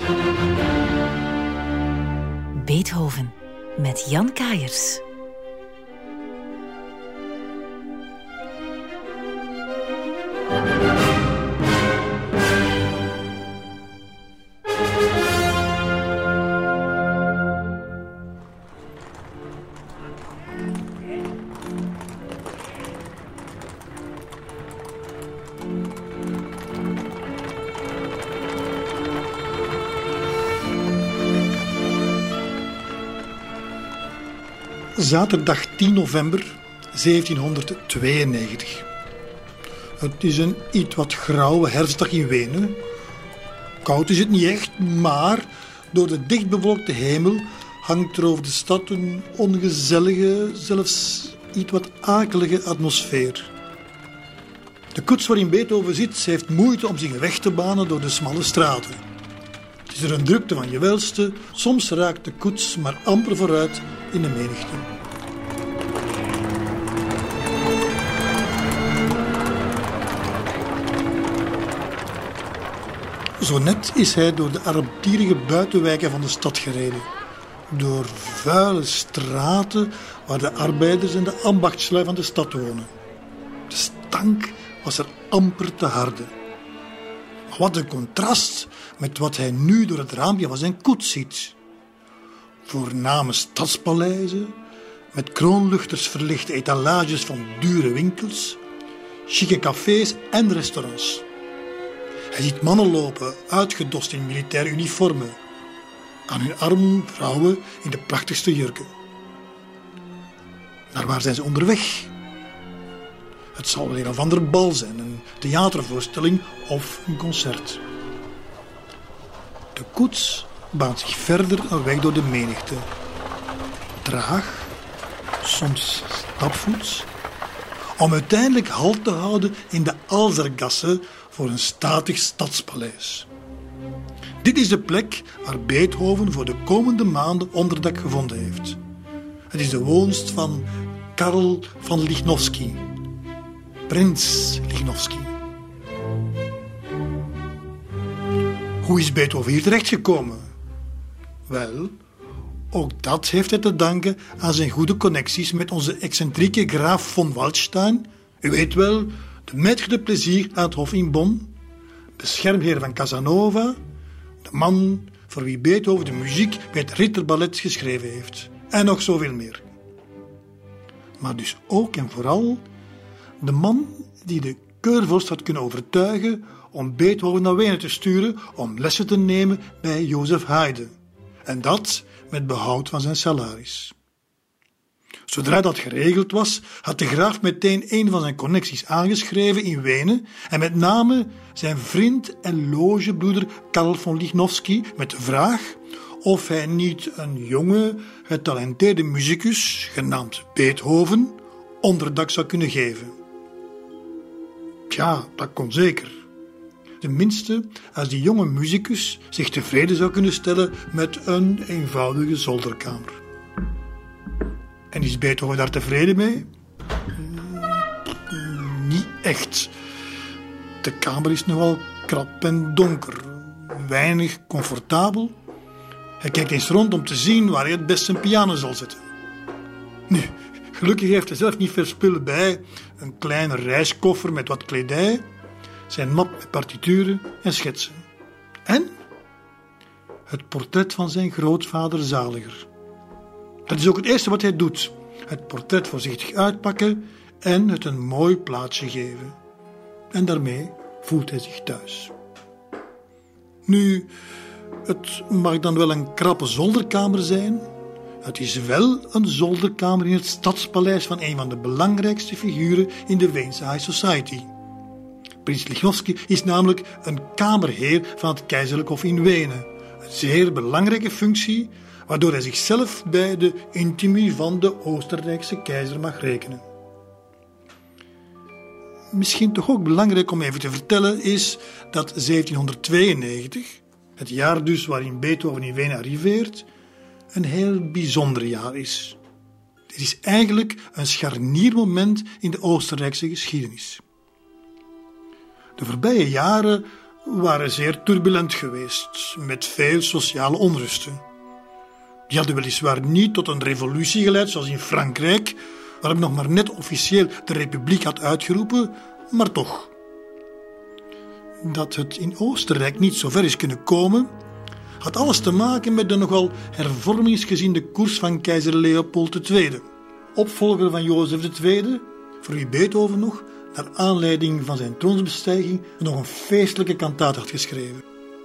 Beethoven met Jan Kaiers. Zaterdag 10 november 1792. Het is een iets wat grauwe herfstdag in Wenen. Koud is het niet echt, maar door de dichtbewolkte hemel hangt er over de stad een ongezellige, zelfs iets wat akelige atmosfeer. De koets waarin Beethoven zit heeft moeite om zich weg te banen door de smalle straten. Het is er een drukte van je welste, soms raakt de koets maar amper vooruit in de menigte. Zo net is hij door de armtierige buitenwijken van de stad gereden. Door vuile straten waar de arbeiders en de ambachtslui van de stad wonen. De stank was er amper te harde. Maar wat een contrast met wat hij nu door het raampje van zijn koets ziet. Voorname stadspaleizen, met kroonluchters verlichte etalages van dure winkels, chique cafés en restaurants. Hij ziet mannen lopen, uitgedost in militaire uniformen. Aan hun arm vrouwen in de prachtigste jurken. Naar waar zijn ze onderweg? Het zal weer een of ander bal zijn, een theatervoorstelling of een concert. De koets baant zich verder een weg door de menigte. Traag, soms stapvoets, om uiteindelijk halt te houden in de Alzergasse voor een statig stadspaleis. Dit is de plek waar Beethoven voor de komende maanden onderdak gevonden heeft. Het is de woonst van Karl van Lichnowsky, prins Lichnowsky. Hoe is Beethoven hier terechtgekomen? Wel, ook dat heeft hij te danken aan zijn goede connecties met onze excentrieke graaf von Waldstein. U weet wel, de maître de plaisir aan het hof in Bonn, beschermheer van Casanova, de man voor wie Beethoven de muziek bij het Ritterballet geschreven heeft. En nog zoveel meer. Maar dus ook en vooral de man die de keurvorst had kunnen overtuigen om Beethoven naar Wenen te sturen om lessen te nemen bij Joseph Haydn. En dat met behoud van zijn salaris. Zodra dat geregeld was, had de graaf meteen een van zijn connecties aangeschreven in Wenen en met name zijn vriend en logebroeder Karl von Lichnowsky met de vraag of hij niet een jonge, getalenteerde muzikus, genaamd Beethoven, onderdak zou kunnen geven. Tja, dat kon zeker. Tenminste, als die jonge muzikus zich tevreden zou kunnen stellen met een eenvoudige zolderkamer. En is Beethoven daar tevreden mee? Niet echt. De kamer is nogal krap en donker, weinig comfortabel. Hij kijkt eens rond om te zien waar hij het best zijn piano zal zetten. Nu, gelukkig heeft hij zelf niet veel spullen bij. Een kleine reiskoffer met wat kledij, zijn map met partituren en schetsen. En het portret van zijn grootvader Zaliger. Dat is ook het eerste wat hij doet. Het portret voorzichtig uitpakken en het een mooi plaatsje geven. En daarmee voelt hij zich thuis. Nu, het mag dan wel een krappe zolderkamer zijn. Het is wel een zolderkamer in het stadspaleis van een van de belangrijkste figuren in de Weense High Society. Prins Lichnowsky is namelijk een kamerheer van het keizerlijk hof in Wenen. Een zeer belangrijke functie, waardoor hij zichzelf bij de intimi van de Oostenrijkse keizer mag rekenen. Misschien toch ook belangrijk om even te vertellen is dat 1792, het jaar dus waarin Beethoven in Wenen arriveert, een heel bijzonder jaar is. Dit is eigenlijk een scharniermoment in de Oostenrijkse geschiedenis. De voorbije jaren waren zeer turbulent geweest, met veel sociale onrusten. Die hadden weliswaar niet tot een revolutie geleid, zoals in Frankrijk, waar men nog maar net officieel de republiek had uitgeroepen, maar toch. Dat het in Oostenrijk niet zo ver is kunnen komen, had alles te maken met de nogal hervormingsgezinde koers van keizer Leopold II, opvolger van Jozef II, voor wie Beethoven nog, naar aanleiding van zijn troonsbestijging, nog een feestelijke kantaat had geschreven.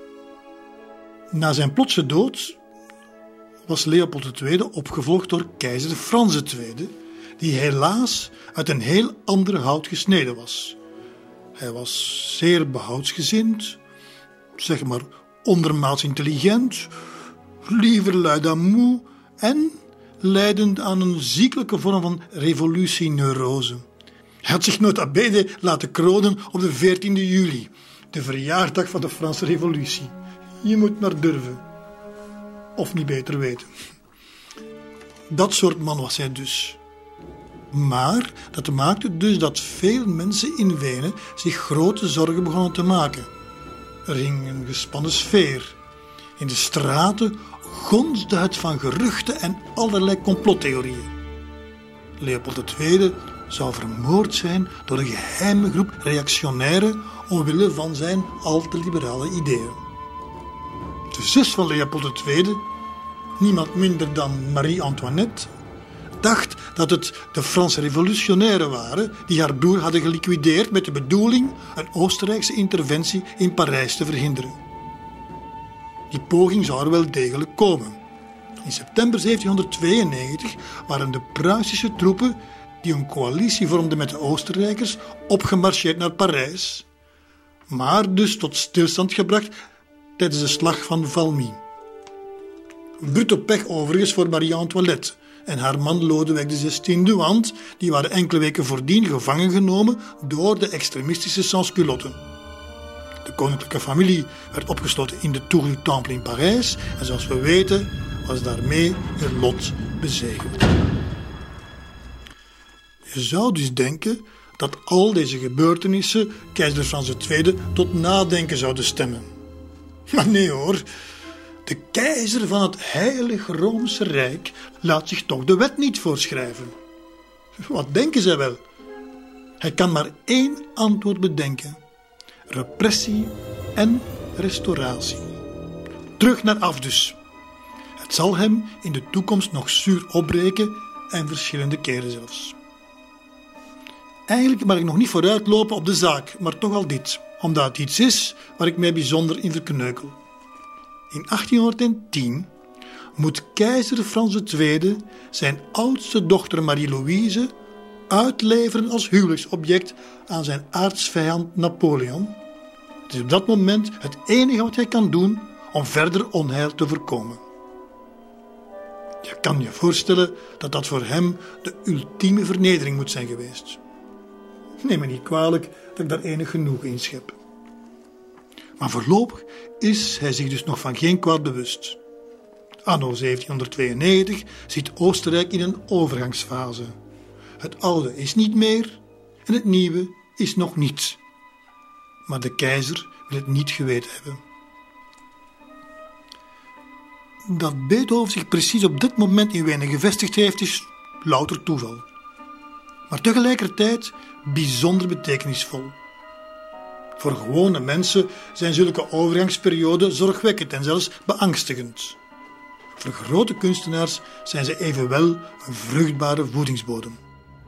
Na zijn plotse dood was Leopold II opgevolgd door keizer Frans II, die helaas uit een heel ander hout gesneden was. Hij was zeer behoudsgezind, zeg maar ondermaats intelligent, liever lui d'amour en lijdend aan een ziekelijke vorm van revolutieneurose. Hij had zich nota bene laten kronen op de 14e juli, de verjaardag van de Franse Revolutie. Je moet maar durven. Of niet beter weten. Dat soort man was hij dus. Maar dat maakte dus dat veel mensen in Wenen zich grote zorgen begonnen te maken. Er hing een gespannen sfeer. In de straten gonsde het van geruchten en allerlei complottheorieën. Leopold II zou vermoord zijn door een geheime groep reactionairen omwille van zijn al te liberale ideeën. De zus van Leopold II, niemand minder dan Marie-Antoinette, dacht dat het de Franse revolutionairen waren die haar broer hadden geliquideerd met de bedoeling een Oostenrijkse interventie in Parijs te verhinderen. Die poging zou er wel degelijk komen. In september 1792 waren de Pruisische troepen die een coalitie vormden met de Oostenrijkers opgemarcheerd naar Parijs, maar dus tot stilstand gebracht tijdens de slag van Valmy. Brutto pech overigens voor Marie-Antoinette en haar man Lodewijk XVI, want die waren enkele weken voordien gevangen genomen door de extremistische sansculotten. De koninklijke familie werd opgesloten in de Tour du Temple in Parijs en zoals we weten was daarmee hun lot bezegeld. Je zou dus denken dat al deze gebeurtenissen keizer Frans II tot nadenken zouden stemmen. Maar nee hoor, de keizer van het Heilige Roomse Rijk laat zich toch de wet niet voorschrijven. Wat denken zij wel? Hij kan maar één antwoord bedenken: repressie en restauratie. Terug naar af dus. Het zal hem in de toekomst nog zuur opbreken en verschillende keren zelfs. Eigenlijk mag ik nog niet vooruitlopen op de zaak, maar toch al dit, omdat het iets is waar ik mij bijzonder in verkneukel. In 1810 moet keizer Frans II zijn oudste dochter Marie-Louise uitleveren als huwelijksobject aan zijn aartsvijand Napoleon. Het is op dat moment het enige wat hij kan doen om verder onheil te voorkomen. Je kan je voorstellen dat dat voor hem de ultieme vernedering moet zijn geweest. Neem me niet kwalijk dat ik daar enig genoegen in schep. Maar voorlopig is hij zich dus nog van geen kwaad bewust. Anno 1792 zit Oostenrijk in een overgangsfase. Het oude is niet meer en het nieuwe is nog niet. Maar de keizer wil het niet geweten hebben. Dat Beethoven zich precies op dit moment in Wenen gevestigd heeft, is louter toeval. Maar tegelijkertijd bijzonder betekenisvol. Voor gewone mensen zijn zulke overgangsperioden zorgwekkend en zelfs beangstigend. Voor grote kunstenaars zijn ze evenwel een vruchtbare voedingsbodem.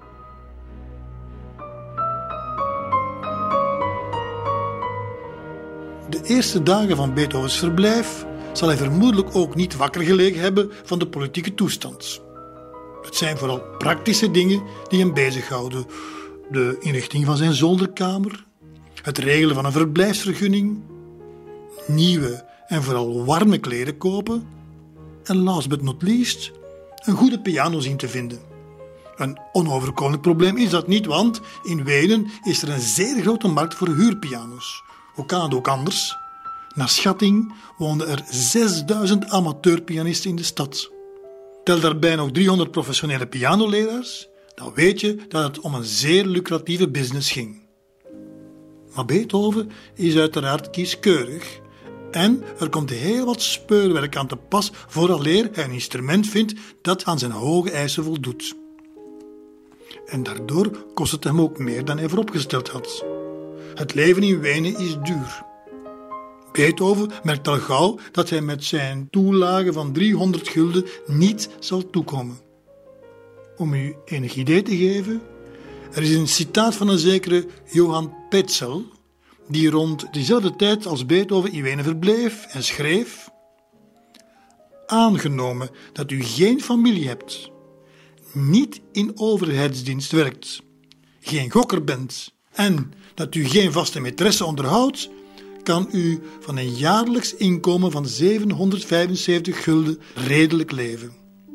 De eerste dagen van Beethovens verblijf zal hij vermoedelijk ook niet wakker gelegen hebben van de politieke toestand. Het zijn vooral praktische dingen die hem bezighouden. De inrichting van zijn zolderkamer, het regelen van een verblijfsvergunning, nieuwe en vooral warme kleren kopen en last but not least een goede piano zien te vinden. Een onoverkomelijk probleem is dat niet, want in Wenen is er een zeer grote markt voor huurpiano's. Hoe kan het ook anders? Naar schatting woonden er 6000 amateurpianisten in de stad. Tel daarbij nog 300 professionele pianoleraars, dan weet je dat het om een zeer lucratieve business ging. Maar Beethoven is uiteraard kieskeurig. En er komt heel wat speurwerk aan te pas vooraleer hij een instrument vindt dat aan zijn hoge eisen voldoet. En daardoor kost het hem ook meer dan hij vooropgesteld had. Het leven in Wenen is duur. Beethoven merkt al gauw dat hij met zijn toelage van 300 gulden niet zal toekomen. Om u enig idee te geven, er is een citaat van een zekere Johann Petzel, die rond dezelfde tijd als Beethoven in Wenen verbleef en schreef: aangenomen dat u geen familie hebt, niet in overheidsdienst werkt, geen gokker bent en dat u geen vaste maîtresse onderhoudt, kan u van een jaarlijks inkomen van 775 gulden redelijk leven.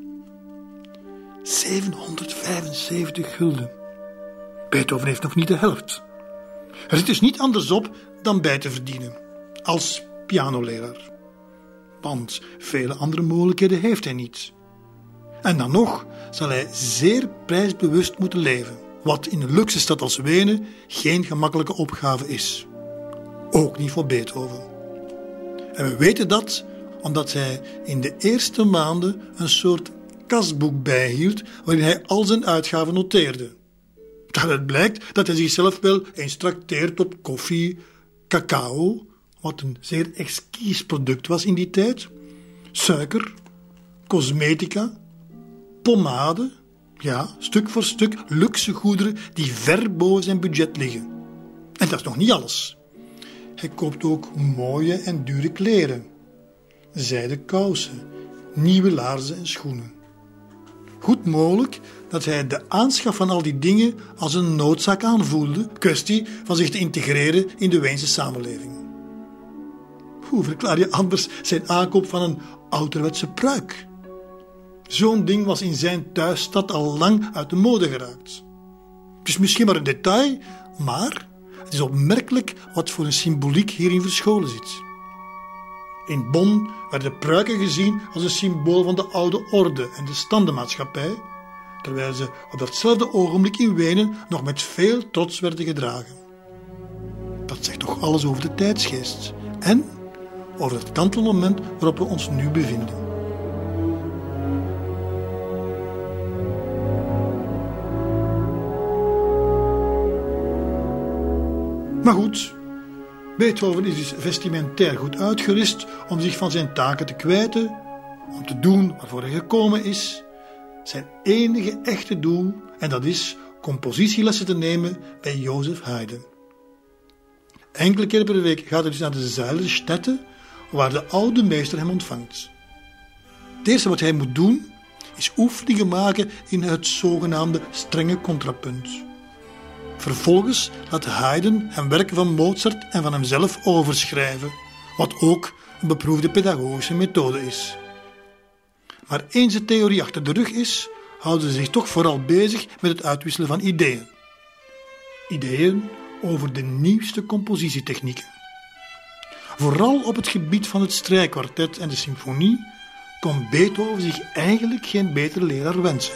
775 gulden. Beethoven heeft nog niet de helft. Er zit dus niet anders op dan bij te verdienen, als pianoleraar. Want vele andere mogelijkheden heeft hij niet. En dan nog zal hij zeer prijsbewust moeten leven, wat in een luxe stad als Wenen geen gemakkelijke opgave is. Ook niet voor Beethoven. En we weten dat omdat hij in de eerste maanden een soort kasboek bijhield waarin hij al zijn uitgaven noteerde. Daaruit blijkt dat hij zichzelf wel eens trakteert op koffie, cacao, wat een zeer exquis product was in die tijd, suiker, cosmetica, pommade, ja, stuk voor stuk luxe goederen die ver boven zijn budget liggen. En dat is nog niet alles. Hij koopt ook mooie en dure kleren, zijden kousen, nieuwe laarzen en schoenen. Goed mogelijk dat hij de aanschaf van al die dingen als een noodzaak aanvoelde, kwestie van zich te integreren in de Weense samenleving. Hoe verklaar je anders zijn aankoop van een ouderwetse pruik? Zo'n ding was in zijn thuisstad al lang uit de mode geraakt. Het is misschien maar een detail, maar het is opmerkelijk wat voor een symboliek hierin verscholen zit. In Bonn werden pruiken gezien als een symbool van de oude orde en de standenmaatschappij, terwijl ze op datzelfde ogenblik in Wenen nog met veel trots werden gedragen. Dat zegt toch alles over de tijdsgeest en over het kantelmoment waarop we ons nu bevinden. Maar goed, Beethoven is dus vestimentair goed uitgerust om zich van zijn taken te kwijten, om te doen waarvoor hij gekomen is, zijn enige echte doel, en dat is compositielessen te nemen bij Joseph Haydn. Enkele keer per week gaat hij dus naar de Zeilerstätte, waar de oude meester hem ontvangt. Het eerste wat hij moet doen, is oefeningen maken in het zogenaamde strenge contrapunt. Vervolgens laat Haydn hem werken van Mozart en van hemzelf overschrijven, wat ook een beproefde pedagogische methode is. Maar eens de theorie achter de rug is, houden ze zich toch vooral bezig met het uitwisselen van ideeën. Ideeën over de nieuwste compositietechnieken. Vooral op het gebied van het strijkkwartet en de symfonie kon Beethoven zich eigenlijk geen betere leraar wensen.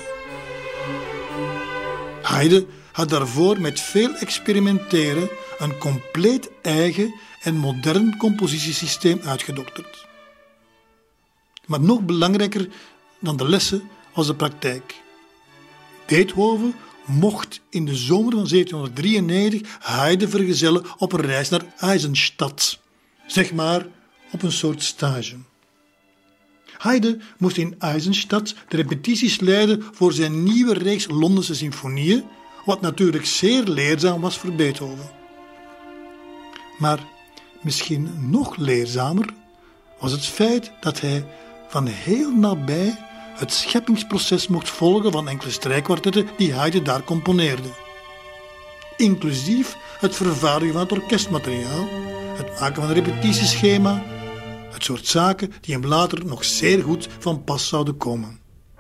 Haydn had daarvoor met veel experimenteren een compleet eigen en modern compositiesysteem uitgedokterd. Maar nog belangrijker dan de lessen was de praktijk. Beethoven mocht in de zomer van 1793 Haydn vergezellen op een reis naar Eisenstadt, zeg maar op een soort stage. Haydn moest in Eisenstadt de repetities leiden voor zijn nieuwe reeks Londense symfonieën, wat natuurlijk zeer leerzaam was voor Beethoven. Maar misschien nog leerzamer was het feit dat hij van heel nabij het scheppingsproces mocht volgen van enkele strijkkwartetten die Haydn daar componeerde. Inclusief het vervaardigen van het orkestmateriaal, het maken van een repetitieschema, het soort zaken die hem later nog zeer goed van pas zouden komen.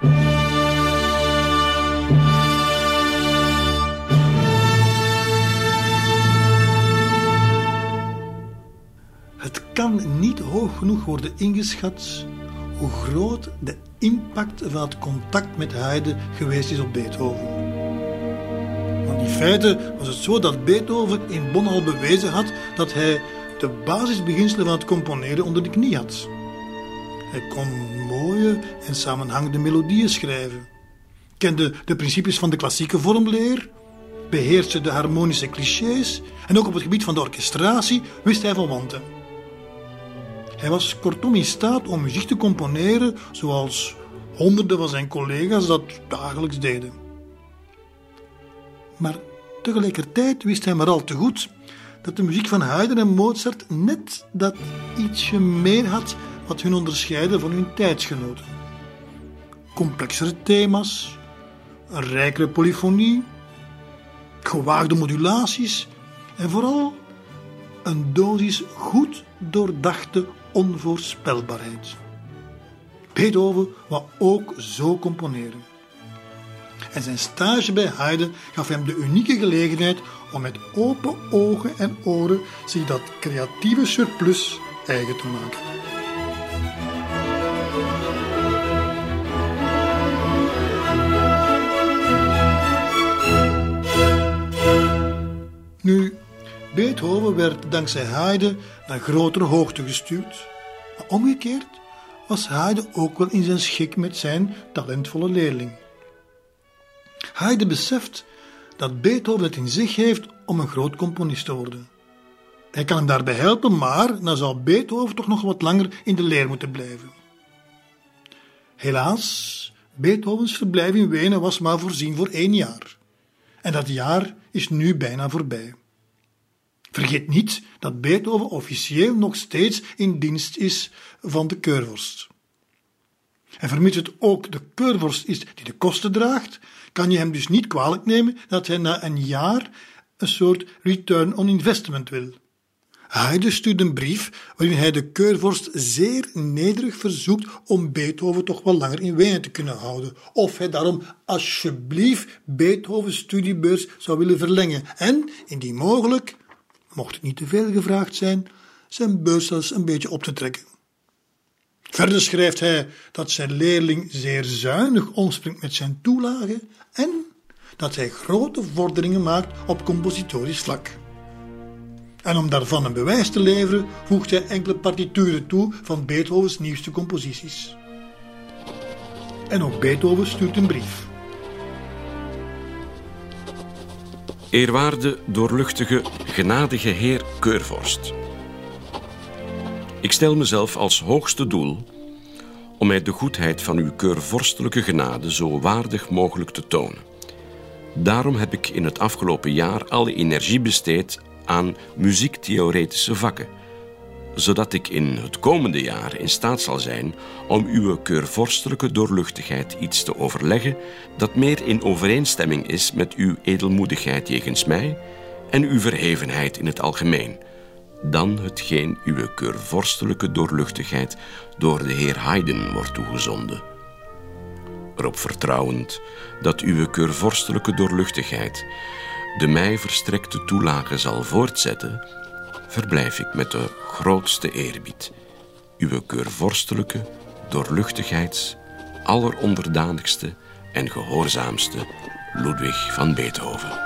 Het kan niet hoog genoeg worden ingeschat hoe groot de impact van het contact met Haydn geweest is op Beethoven. Want die feite was het zo dat Beethoven in Bonn al bewezen had dat hij de basisbeginselen van het componeren onder de knie had. Hij kon mooie en samenhangende melodieën schrijven, kende de principes van de klassieke vormleer, beheerste de harmonische clichés en ook op het gebied van de orchestratie wist hij van wanten. Hij was kortom in staat om muziek te componeren zoals honderden van zijn collega's dat dagelijks deden. Maar tegelijkertijd wist hij maar al te goed dat de muziek van Haydn en Mozart net dat ietsje meer had wat hun onderscheidde van hun tijdsgenoten. Complexere thema's, een rijkere polyfonie, gewaagde modulaties en vooral een dosis goed doordachte onvoorspelbaarheid. Beethoven wou ook zo componeren. En zijn stage bij Haydn gaf hem de unieke gelegenheid om met open ogen en oren zich dat creatieve surplus eigen te maken. Nu, Beethoven werd dankzij Haydn naar grotere hoogte gestuurd. Maar omgekeerd was Haydn ook wel in zijn schik met zijn talentvolle leerling. Haydn beseft dat Beethoven het in zich heeft om een groot componist te worden. Hij kan hem daarbij helpen, maar dan zou Beethoven toch nog wat langer in de leer moeten blijven. Helaas, Beethovens verblijf in Wenen was maar voorzien voor 1 jaar. En dat jaar is nu bijna voorbij. Vergeet niet dat Beethoven officieel nog steeds in dienst is van de keurvorst. En vermits het ook de keurvorst is die de kosten draagt, kan je hem dus niet kwalijk nemen dat hij na een jaar een soort return on investment wil. Haydn stuurt een brief waarin hij de keurvorst zeer nederig verzoekt om Beethoven toch wel langer in Wenen te kunnen houden, of hij daarom alsjeblieft Beethovens studiebeurs zou willen verlengen en, indien mogelijk, mocht het niet te veel gevraagd zijn, zijn beurs zelfs een beetje op te trekken. Verder schrijft hij dat zijn leerling zeer zuinig omspringt met zijn toelage en dat hij grote vorderingen maakt op compositorisch vlak. En om daarvan een bewijs te leveren, voegt hij enkele partituren toe van Beethovens nieuwste composities. En ook Beethoven stuurt een brief. Eerwaarde, doorluchtige, genadige heer keurvorst. Ik stel mezelf als hoogste doel om mij de goedheid van uw keurvorstelijke genade zo waardig mogelijk te tonen. Daarom heb ik in het afgelopen jaar alle energie besteed aan muziektheoretische vakken, zodat ik in het komende jaar in staat zal zijn om uw keurvorstelijke doorluchtigheid iets te overleggen dat meer in overeenstemming is met uw edelmoedigheid jegens mij en uw verhevenheid in het algemeen, dan hetgeen uw keurvorstelijke doorluchtigheid door de heer Haydn wordt toegezonden. Erop vertrouwend dat uw keurvorstelijke doorluchtigheid de mij verstrekte toelage zal voortzetten, verblijf ik met de grootste eerbied uw keurvorstelijke doorluchtigheids alleronderdanigste en gehoorzaamste Ludwig van Beethoven.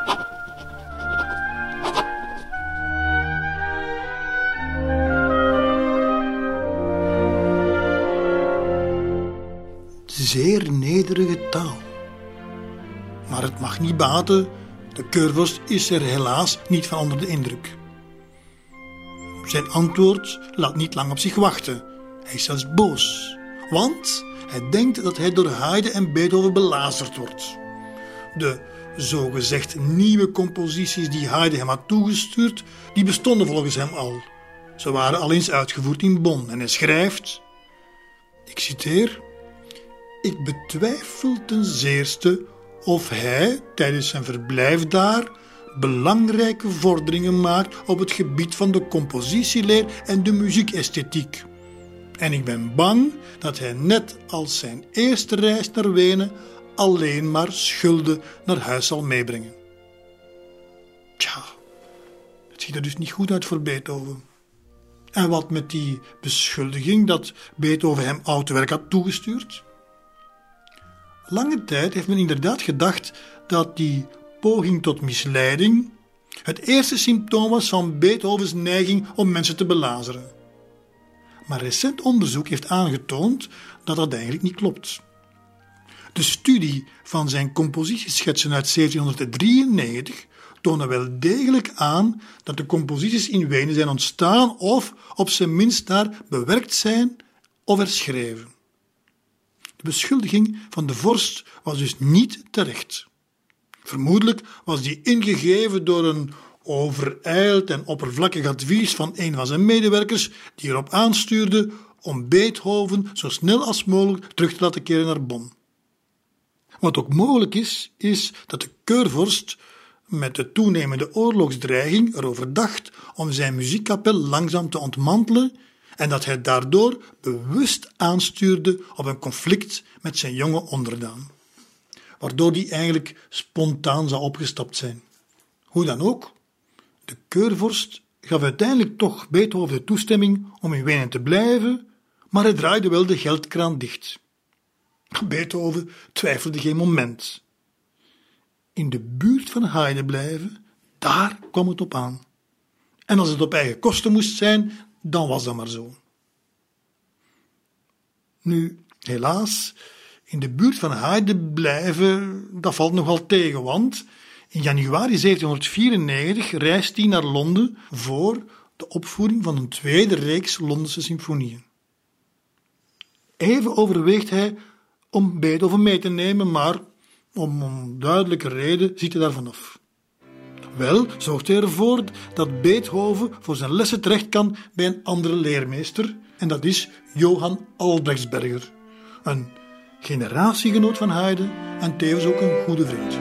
Zeer nederige taal. Maar het mag niet baten, de keurvorst is er helaas niet van onder de indruk. Zijn antwoord laat niet lang op zich wachten. Hij is zelfs boos, want hij denkt dat hij door Haydn en Beethoven belazerd wordt. De zogezegd nieuwe composities die Haydn hem had toegestuurd, die bestonden volgens hem al. Ze waren al eens uitgevoerd in Bonn en hij schrijft, ik citeer, ik betwijfel ten zeerste of hij tijdens zijn verblijf daar belangrijke vorderingen maakt op het gebied van de compositieleer en de muziekesthetiek. En ik ben bang dat hij net als zijn eerste reis naar Wenen alleen maar schulden naar huis zal meebrengen. Tja, het ziet er dus niet goed uit voor Beethoven. En wat met die beschuldiging dat Beethoven hem oud werk had toegestuurd? Lange tijd heeft men inderdaad gedacht dat die poging tot misleiding het eerste symptoom was van Beethovens neiging om mensen te belazeren. Maar recent onderzoek heeft aangetoond dat dat eigenlijk niet klopt. De studie van zijn compositieschetsen uit 1793 tonen wel degelijk aan dat de composities in Wenen zijn ontstaan of op zijn minst daar bewerkt zijn of herschreven. De beschuldiging van de vorst was dus niet terecht. Vermoedelijk was die ingegeven door een overijld en oppervlakkig advies van een van zijn medewerkers die erop aanstuurde om Beethoven zo snel als mogelijk terug te laten keren naar Bonn. Wat ook mogelijk is dat de keurvorst met de toenemende oorlogsdreiging erover dacht om zijn muziekkapel langzaam te ontmantelen en dat hij daardoor bewust aanstuurde op een conflict met zijn jonge onderdaan, waardoor die eigenlijk spontaan zou opgestapt zijn. Hoe dan ook, de keurvorst gaf uiteindelijk toch Beethoven de toestemming om in Wenen te blijven, maar hij draaide wel de geldkraan dicht. Beethoven twijfelde geen moment. In de buurt van Haydn blijven, daar kwam het op aan. En als het op eigen kosten moest zijn, dan was dat maar zo. Nu, helaas, in de buurt van Haydn blijven, dat valt nogal tegen, want in januari 1794 reist hij naar Londen voor de opvoering van een tweede reeks Londense symfonieën. Even overweegt hij om Beethoven mee te nemen, maar om een duidelijke reden ziet hij daarvan af. Wel zorgt hij ervoor dat Beethoven voor zijn lessen terecht kan bij een andere leermeester, en dat is Johann Albrechtsberger, een generatiegenoot van Haydn en tevens ook een goede vriend.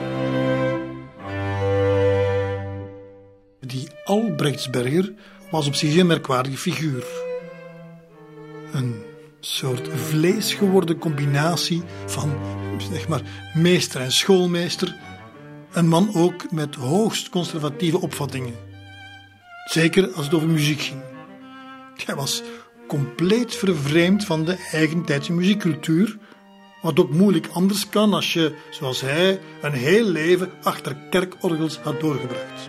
Die Albrechtsberger was op zich een merkwaardige figuur. Een soort vleesgeworden combinatie van, zeg maar, meester en schoolmeester. Een man ook met hoogst conservatieve opvattingen. Zeker als het over muziek ging. Hij was compleet vervreemd van de eigentijdse muziekcultuur, wat ook moeilijk anders kan als je, zoals hij, een heel leven achter kerkorgels had doorgebracht.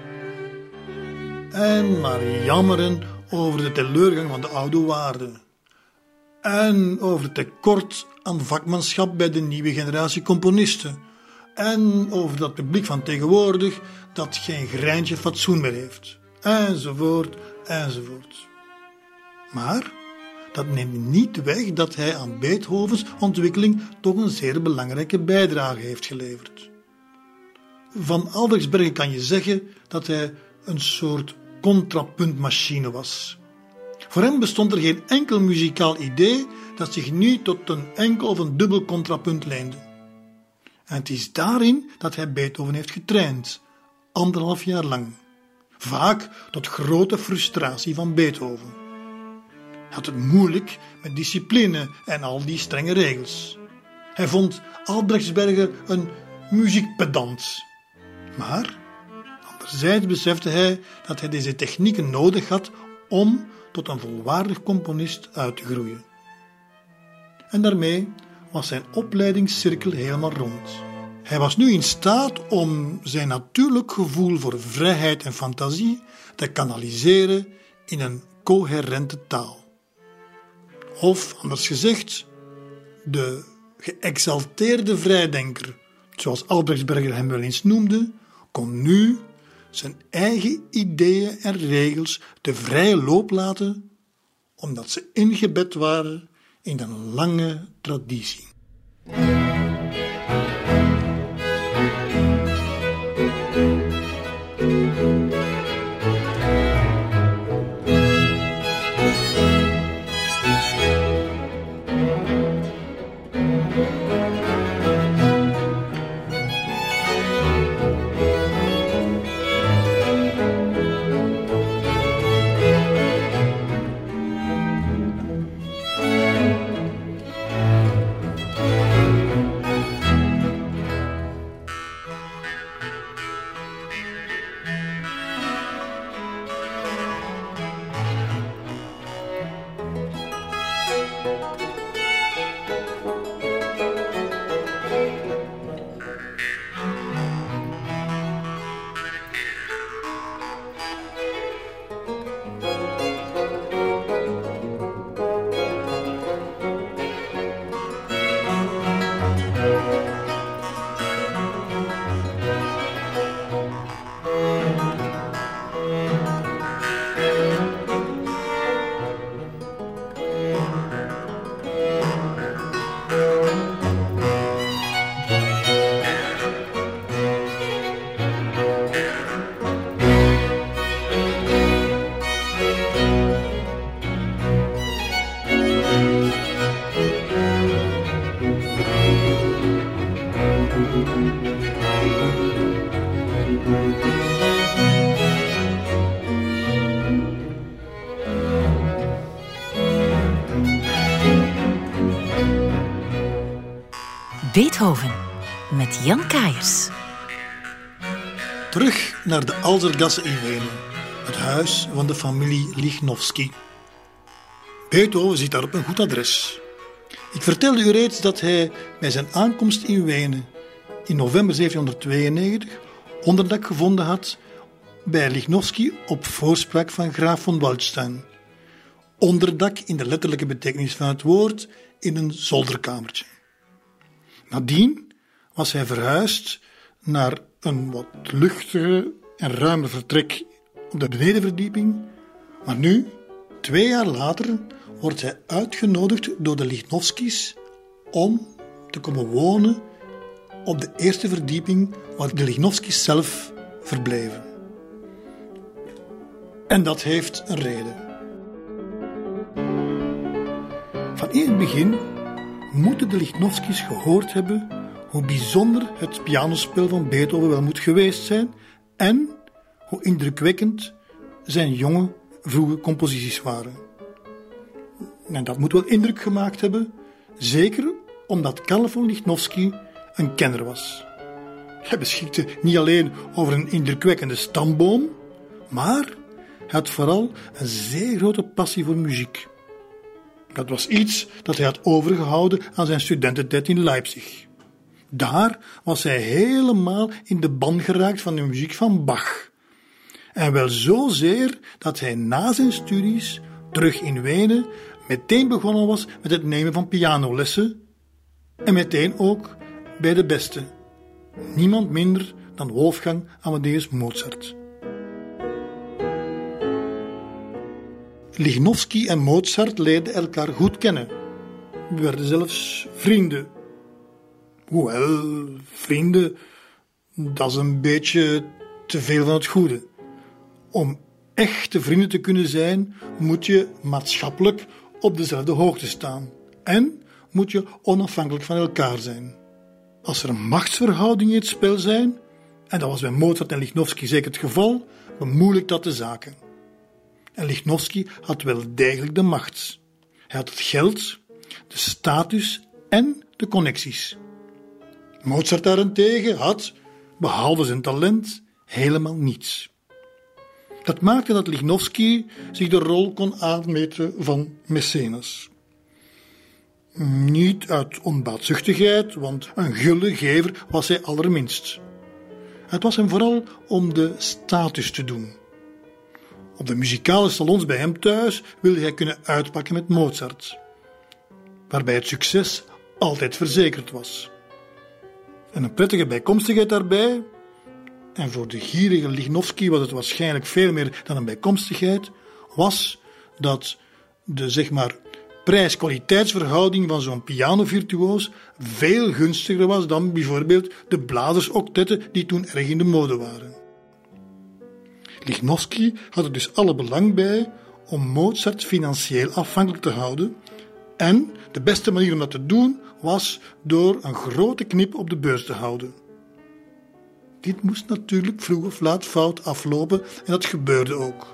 En maar jammeren over de teleurgang van de oude waarden. En over het tekort aan vakmanschap bij de nieuwe generatie componisten. En over dat publiek van tegenwoordig dat geen greintje fatsoen meer heeft. Enzovoort, enzovoort. Maar dat neemt niet weg dat hij aan Beethovens ontwikkeling toch een zeer belangrijke bijdrage heeft geleverd. Van Albrechtsberger kan je zeggen dat hij een soort contrapuntmachine was. Voor hem bestond er geen enkel muzikaal idee dat zich niet tot een enkel of een dubbel contrapunt leende. En het is daarin dat hij Beethoven heeft getraind, 1,5 jaar lang. Vaak tot grote frustratie van Beethoven. Hij had het moeilijk met discipline en al die strenge regels. Hij vond Albrechtsberger een muziekpedant. Maar anderzijds besefte hij dat hij deze technieken nodig had om tot een volwaardig componist uit te groeien. En daarmee was zijn opleidingscirkel helemaal rond. Hij was nu in staat om zijn natuurlijk gevoel voor vrijheid en fantasie te kanaliseren in een coherente taal. Of, anders gezegd, de geëxalteerde vrijdenker, zoals Albrechtsberger hem wel eens noemde, kon nu zijn eigen ideeën en regels de vrije loop laten, omdat ze ingebed waren in een lange traditie. Beethoven met Jan Kaiers. Terug naar de Alzergasse in Wenen, het huis van de familie Lichnowsky. Beethoven zit daar op een goed adres. Ik vertelde u reeds dat hij bij zijn aankomst in Wenen in november 1792 onderdak gevonden had bij Lichnowsky op voorspraak van graaf von Waldstein. Onderdak in de letterlijke betekenis van het woord, in een zolderkamertje. Nadien was hij verhuisd naar een wat luchtiger en ruimer vertrek op de benedenverdieping, maar nu, 2 jaar later, wordt hij uitgenodigd door de Lichnowskys om te komen wonen op de eerste verdieping waar de Lichnowskys zelf verbleven. En dat heeft een reden. Van in het begin moeten de Lichnowskys gehoord hebben hoe bijzonder het pianospel van Beethoven wel moet geweest zijn en hoe indrukwekkend zijn jonge, vroege composities waren. En dat moet wel indruk gemaakt hebben, zeker omdat Carl von Lichnowsky een kenner was. Hij beschikte niet alleen over een indrukwekkende stamboom, maar hij had vooral een zeer grote passie voor muziek. Dat was iets dat hij had overgehouden aan zijn studententijd in Leipzig. Daar was hij helemaal in de ban geraakt van de muziek van Bach. En wel zozeer dat hij na zijn studies terug in Wenen meteen begonnen was met het nemen van pianolessen en meteen ook bij de beste. Niemand minder dan Wolfgang Amadeus Mozart. Lichnowsky en Mozart leerden elkaar goed kennen. We werden zelfs vrienden. Hoewel, vrienden, dat is een beetje te veel van het goede. Om echte vrienden te kunnen zijn, moet je maatschappelijk op dezelfde hoogte staan. En moet je onafhankelijk van elkaar zijn. Als er machtsverhoudingen in het spel zijn, en dat was bij Mozart en Lichnowsky zeker het geval, bemoeilijkt dat de zaken. En Lichnowsky had wel degelijk de macht. Hij had het geld, de status en de connecties. Mozart daarentegen had, behalve zijn talent, helemaal niets. Dat maakte dat Lichnowsky zich de rol kon aanmeten van mecenas. Niet uit onbaatzuchtigheid, want een gulle gever was hij allerminst. Het was hem vooral om de status te doen. Op de muzikale salons bij hem thuis wilde hij kunnen uitpakken met Mozart, waarbij het succes altijd verzekerd was. En een prettige bijkomstigheid daarbij, en voor de gierige Lichnowsky was het waarschijnlijk veel meer dan een bijkomstigheid, was dat de prijs-kwaliteitsverhouding van zo'n pianovirtuoos veel gunstiger was dan bijvoorbeeld de blazersoctetten die toen erg in de mode waren. Lichnowsky had er dus alle belang bij om Mozart financieel afhankelijk te houden en de beste manier om dat te doen was door een grote knip op de beurs te houden. Dit moest natuurlijk vroeg of laat fout aflopen en dat gebeurde ook.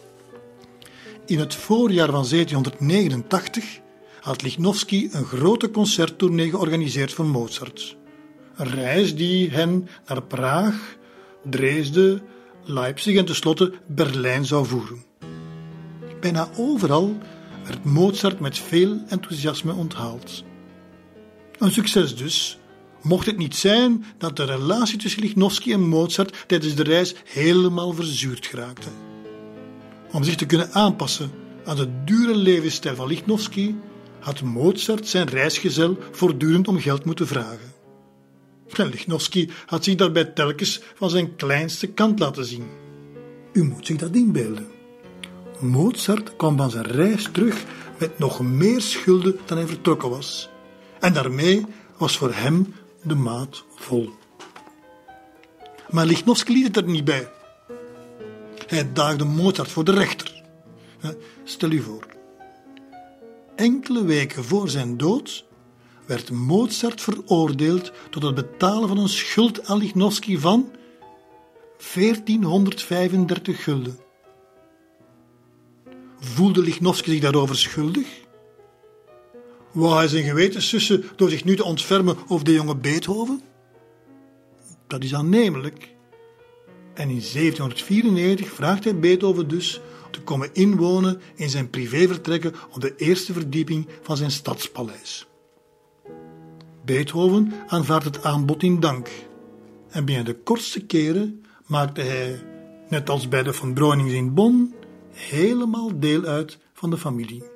In het voorjaar van 1789 had Lichnowsky een grote concerttournee georganiseerd voor Mozart. Een reis die hen naar Praag, Dresden, Leipzig en tenslotte Berlijn zou voeren. Bijna overal werd Mozart met veel enthousiasme onthaald. Een succes dus, mocht het niet zijn dat de relatie tussen Lichnowsky en Mozart tijdens de reis helemaal verzuurd geraakte. Om zich te kunnen aanpassen aan de dure levensstijl van Lichnowsky, had Mozart zijn reisgezel voortdurend om geld moeten vragen. En Lichnowsky had zich daarbij telkens van zijn kleinste kant laten zien. U moet zich dat inbeelden. Mozart kwam van zijn reis terug met nog meer schulden dan hij vertrokken was. En daarmee was voor hem de maat vol. Maar Lichnowsky liet het er niet bij. Hij daagde Mozart voor de rechter. Stel u voor. Enkele weken voor zijn dood werd Mozart veroordeeld tot het betalen van een schuld aan Lichnowsky van 1435 gulden. Voelde Lichnowsky zich daarover schuldig? Wou hij zijn geweten sussen door zich nu te ontfermen over de jonge Beethoven? Dat is aannemelijk. En in 1794 vraagt hij Beethoven dus te komen inwonen in zijn privévertrekken op de eerste verdieping van zijn stadspaleis. Beethoven aanvaardt het aanbod in dank. En binnen de kortste keren maakte hij, net als bij de Von Breunings in Bonn, helemaal deel uit van de familie.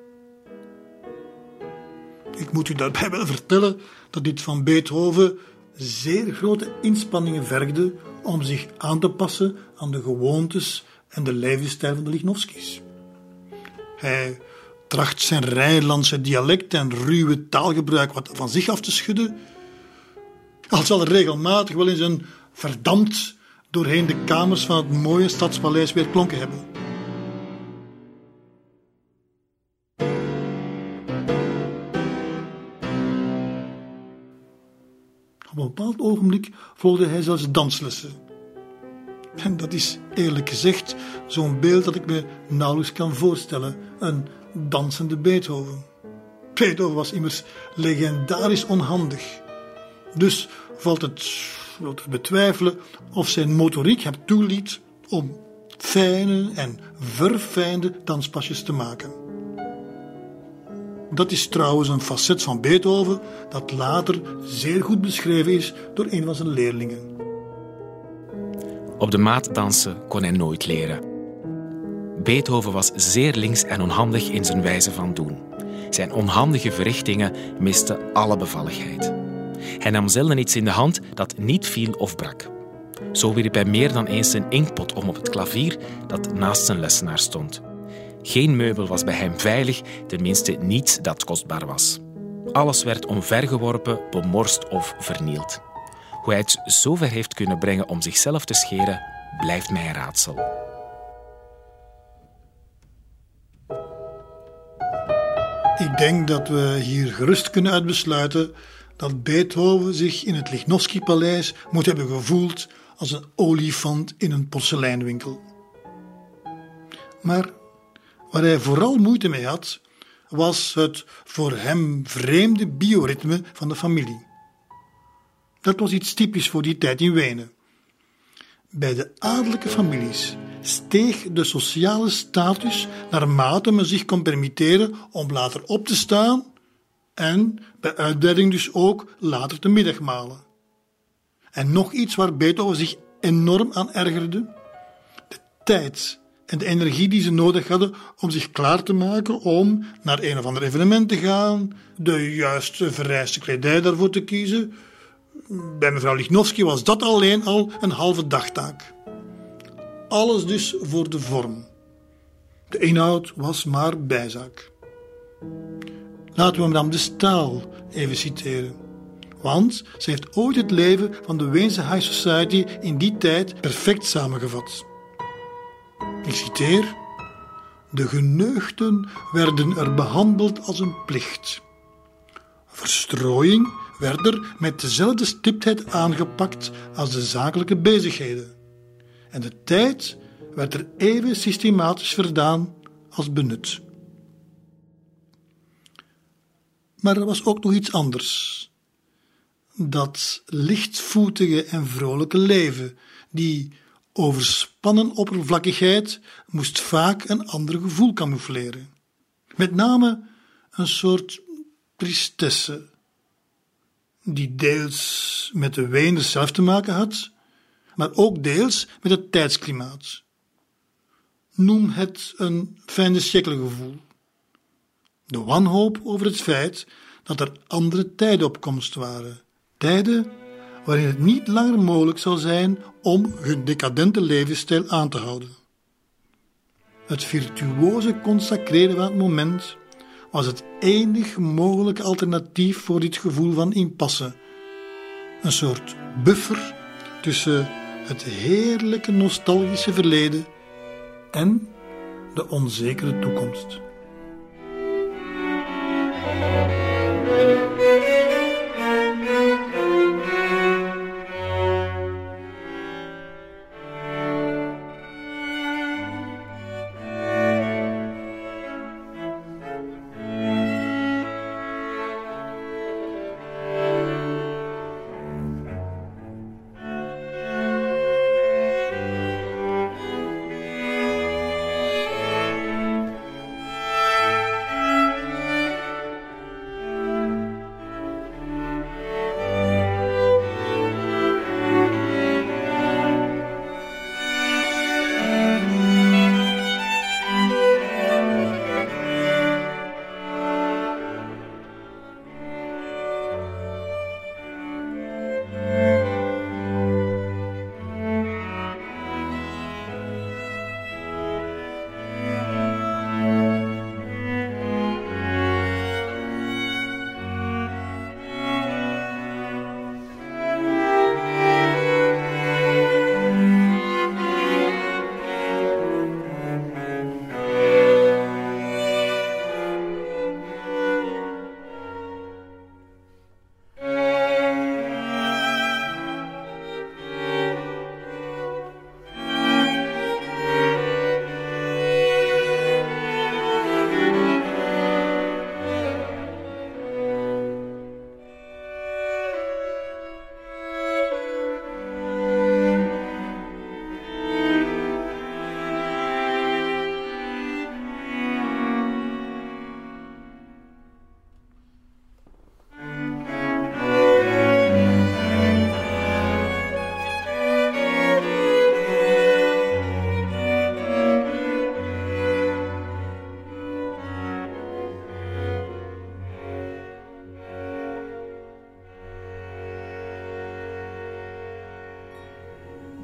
Ik moet u daarbij wel vertellen dat dit van Beethoven zeer grote inspanningen vergde om zich aan te passen aan de gewoontes en de levensstijl van de Lichnowskis. Hij tracht zijn Rijnlandse dialect en ruwe taalgebruik wat van zich af te schudden, al zal er regelmatig wel eens een verdampt doorheen de kamers van het mooie stadspaleis weer klonken hebben. Op een bepaald ogenblik volgde hij zelfs danslessen. En dat is eerlijk gezegd zo'n beeld dat ik me nauwelijks kan voorstellen. Een dansende Beethoven. Beethoven was immers legendarisch onhandig. Dus valt het te betwijfelen of zijn motoriek hem toeliet om fijne en verfijnde danspasjes te maken. Dat is trouwens een facet van Beethoven dat later zeer goed beschreven is door een van zijn leerlingen. Op de maat dansen kon hij nooit leren. Beethoven was zeer links en onhandig in zijn wijze van doen. Zijn onhandige verrichtingen misten alle bevalligheid. Hij nam zelden iets in de hand dat niet viel of brak. Zo wierp hij meer dan eens een inktpot om op het klavier dat naast zijn lessenaar stond. Geen meubel was bij hem veilig, tenminste niets dat kostbaar was. Alles werd omvergeworpen, bemorst of vernield. Hoe hij het zo ver heeft kunnen brengen om zichzelf te scheren, blijft mij een raadsel. Ik denk dat we hier gerust kunnen uitbesluiten dat Beethoven zich in het Lichnowsky-paleis moet hebben gevoeld als een olifant in een porseleinwinkel. Maar waar hij vooral moeite mee had, was het voor hem vreemde bioritme van de familie. Dat was iets typisch voor die tijd in Wenen. Bij de adellijke families steeg de sociale status naarmate men zich kon permitteren om later op te staan en bij uitbreiding dus ook later te middagmalen. En nog iets waar Beethoven zich enorm aan ergerde: de tijd en de energie die ze nodig hadden om zich klaar te maken om naar een of ander evenement te gaan, de juiste vereiste kledij daarvoor te kiezen. Bij mevrouw Lichnowsky was dat alleen al een halve dagtaak. Alles dus voor de vorm. De inhoud was maar bijzaak. Laten we madame de Staël even citeren. Want ze heeft ooit het leven van de Weense high society in die tijd perfect samengevat. Ik citeer: de geneugten werden er behandeld als een plicht. Verstrooiing werd er met dezelfde stiptheid aangepakt als de zakelijke bezigheden. En de tijd werd er even systematisch verdaan als benut. Maar er was ook nog iets anders. Dat lichtvoetige en vrolijke leven, die overspannen oppervlakkigheid, moest vaak een ander gevoel camoufleren. Met name een soort tristesse, die deels met de Weeners zelf te maken had, maar ook deels met het tijdsklimaat. Noem het een fin de siècle gevoel. De wanhoop over het feit dat er andere tijden op komst waren. Tijden waarin het niet langer mogelijk zou zijn om hun decadente levensstijl aan te houden. Het virtuoze consacreren van het moment was het enig mogelijke alternatief voor dit gevoel van impasse. Een soort buffer tussen het heerlijke nostalgische verleden en de onzekere toekomst.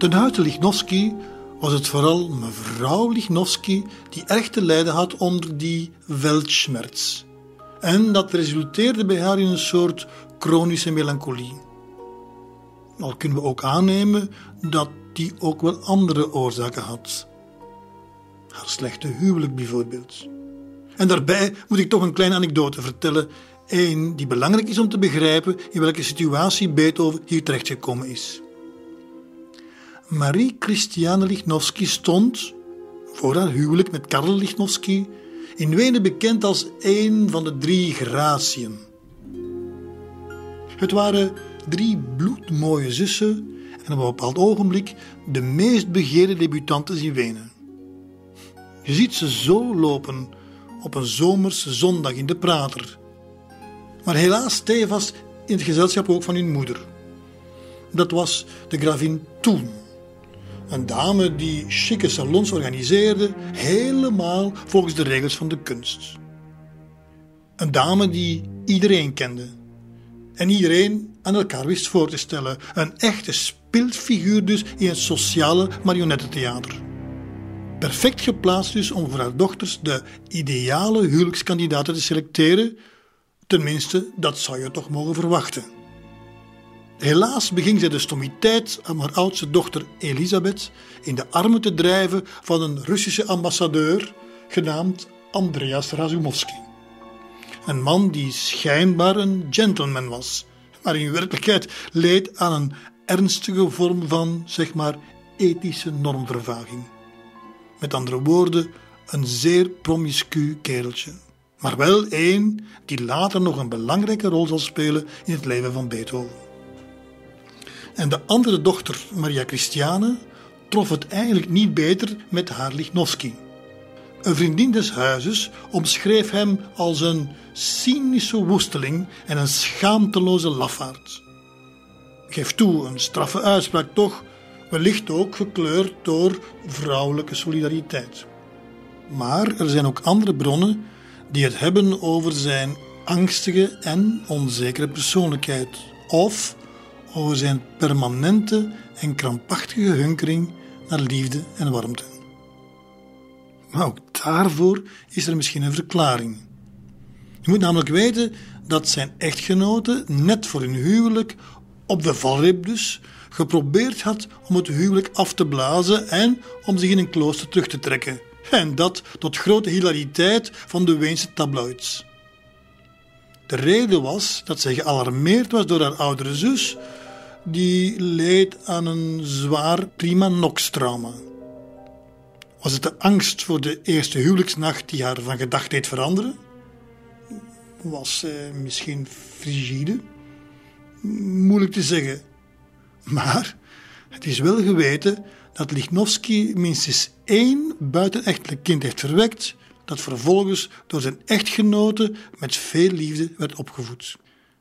Ten huize Lichnowsky was het vooral mevrouw Lichnowsky die erg te lijden had onder die weltschmerz. En dat resulteerde bij haar in een soort chronische melancholie. Al kunnen we ook aannemen dat die ook wel andere oorzaken had. Haar slechte huwelijk bijvoorbeeld. En daarbij moet ik toch een kleine anekdote vertellen. Eén die belangrijk is om te begrijpen in welke situatie Beethoven hier terechtgekomen is. Marie Christiane Lichnowsky stond, voor haar huwelijk met Karl Lichnowsky, in Wenen bekend als een van de 3 Gratiën. Het waren 3 bloedmooie zussen en op een bepaald ogenblik de meest begeerde debutantes in Wenen. Je ziet ze zo lopen op een zomerse zondag in de Prater. Maar helaas stevast in het gezelschap ook van hun moeder. Dat was de gravin Thun. Een dame die chique salons organiseerde, helemaal volgens de regels van de kunst. Een dame die iedereen kende. En iedereen aan elkaar wist voor te stellen. Een echte speelfiguur dus in het sociale marionettentheater. Perfect geplaatst dus om voor haar dochters de ideale huwelijkskandidaten te selecteren. Tenminste, dat zou je toch mogen verwachten. Helaas beging zij de stommiteit om haar oudste dochter Elisabeth in de armen te drijven van een Russische ambassadeur genaamd Andreas Razumovsky. Een man die schijnbaar een gentleman was, maar in werkelijkheid leed aan een ernstige vorm van, zeg maar, ethische normvervaging. Met andere woorden, een zeer promiscu kereltje. Maar wel één die later nog een belangrijke rol zal spelen in het leven van Beethoven. En de andere dochter, Maria Christiane, trof het eigenlijk niet beter met haar Lichnowsky. Een vriendin des huizes omschreef hem als een cynische woesteling en een schaamteloze lafaard. Geef toe, een straffe uitspraak toch, wellicht ook gekleurd door vrouwelijke solidariteit. Maar er zijn ook andere bronnen die het hebben over zijn angstige en onzekere persoonlijkheid of over zijn permanente en krampachtige hunkering naar liefde en warmte. Maar ook daarvoor is er misschien een verklaring. Je moet namelijk weten dat zijn echtgenote net voor hun huwelijk, op de valreep dus, geprobeerd had om het huwelijk af te blazen en om zich in een klooster terug te trekken. En dat tot grote hilariteit van de Weense tabloids. De reden was dat zij gealarmeerd was door haar oudere zus, die leed aan een zwaar prima nox-trauma. Was het de angst voor de eerste huwelijksnacht die haar van gedacht deed veranderen? Was zij misschien frigide? Moeilijk te zeggen. Maar het is wel geweten dat Lichnowsky minstens 1 buitenechtelijk kind heeft verwekt, dat vervolgens door zijn echtgenote met veel liefde werd opgevoed.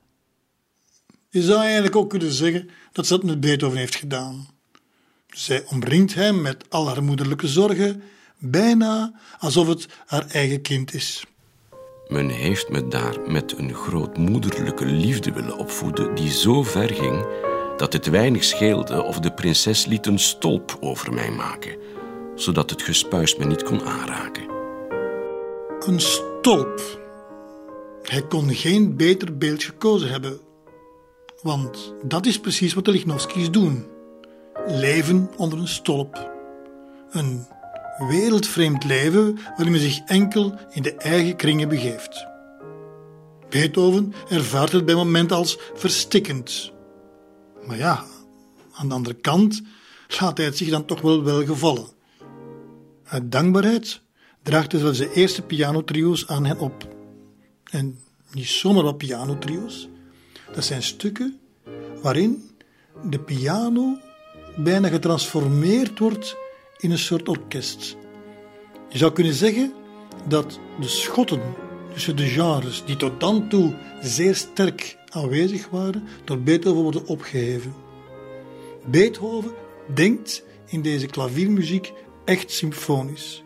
Je zou eigenlijk ook kunnen zeggen dat ze dat met Beethoven heeft gedaan. Zij omringt hem met al haar moederlijke zorgen, bijna alsof het haar eigen kind is. Men heeft me daar met een grootmoederlijke liefde willen opvoeden die zo ver ging dat het weinig scheelde of de prinses liet een stolp over mij maken, zodat het gespuis me niet kon aanraken. Een stolp. Hij kon geen beter beeld gekozen hebben. Want dat is precies wat de Lichnowsky's doen. Leven onder een stolp. Een wereldvreemd leven waarin men zich enkel in de eigen kringen begeeft. Beethoven ervaart het bij momenten als verstikkend. Maar ja, aan de andere kant laat hij het zich dan toch wel welgevallen. Uit dankbaarheid draagt hij zelfs de eerste pianotrio's aan hen op. En niet zomaar wat pianotrio's. Dat zijn stukken waarin de piano bijna getransformeerd wordt in een soort orkest. Je zou kunnen zeggen dat de schotten tussen de genres die tot dan toe zeer sterk aanwezig waren, door Beethoven worden opgeheven. Beethoven denkt in deze klaviermuziek echt symfonisch.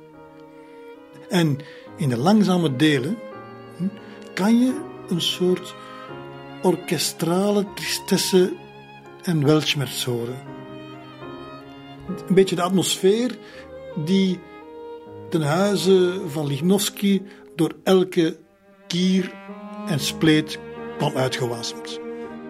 En in de langzame delen kan je een soort orkestrale tristesse en weltschmerz horen. een beetje de atmosfeer die ten huize van Lichnowsky door elke kier en spleet kwam uitgewasemd.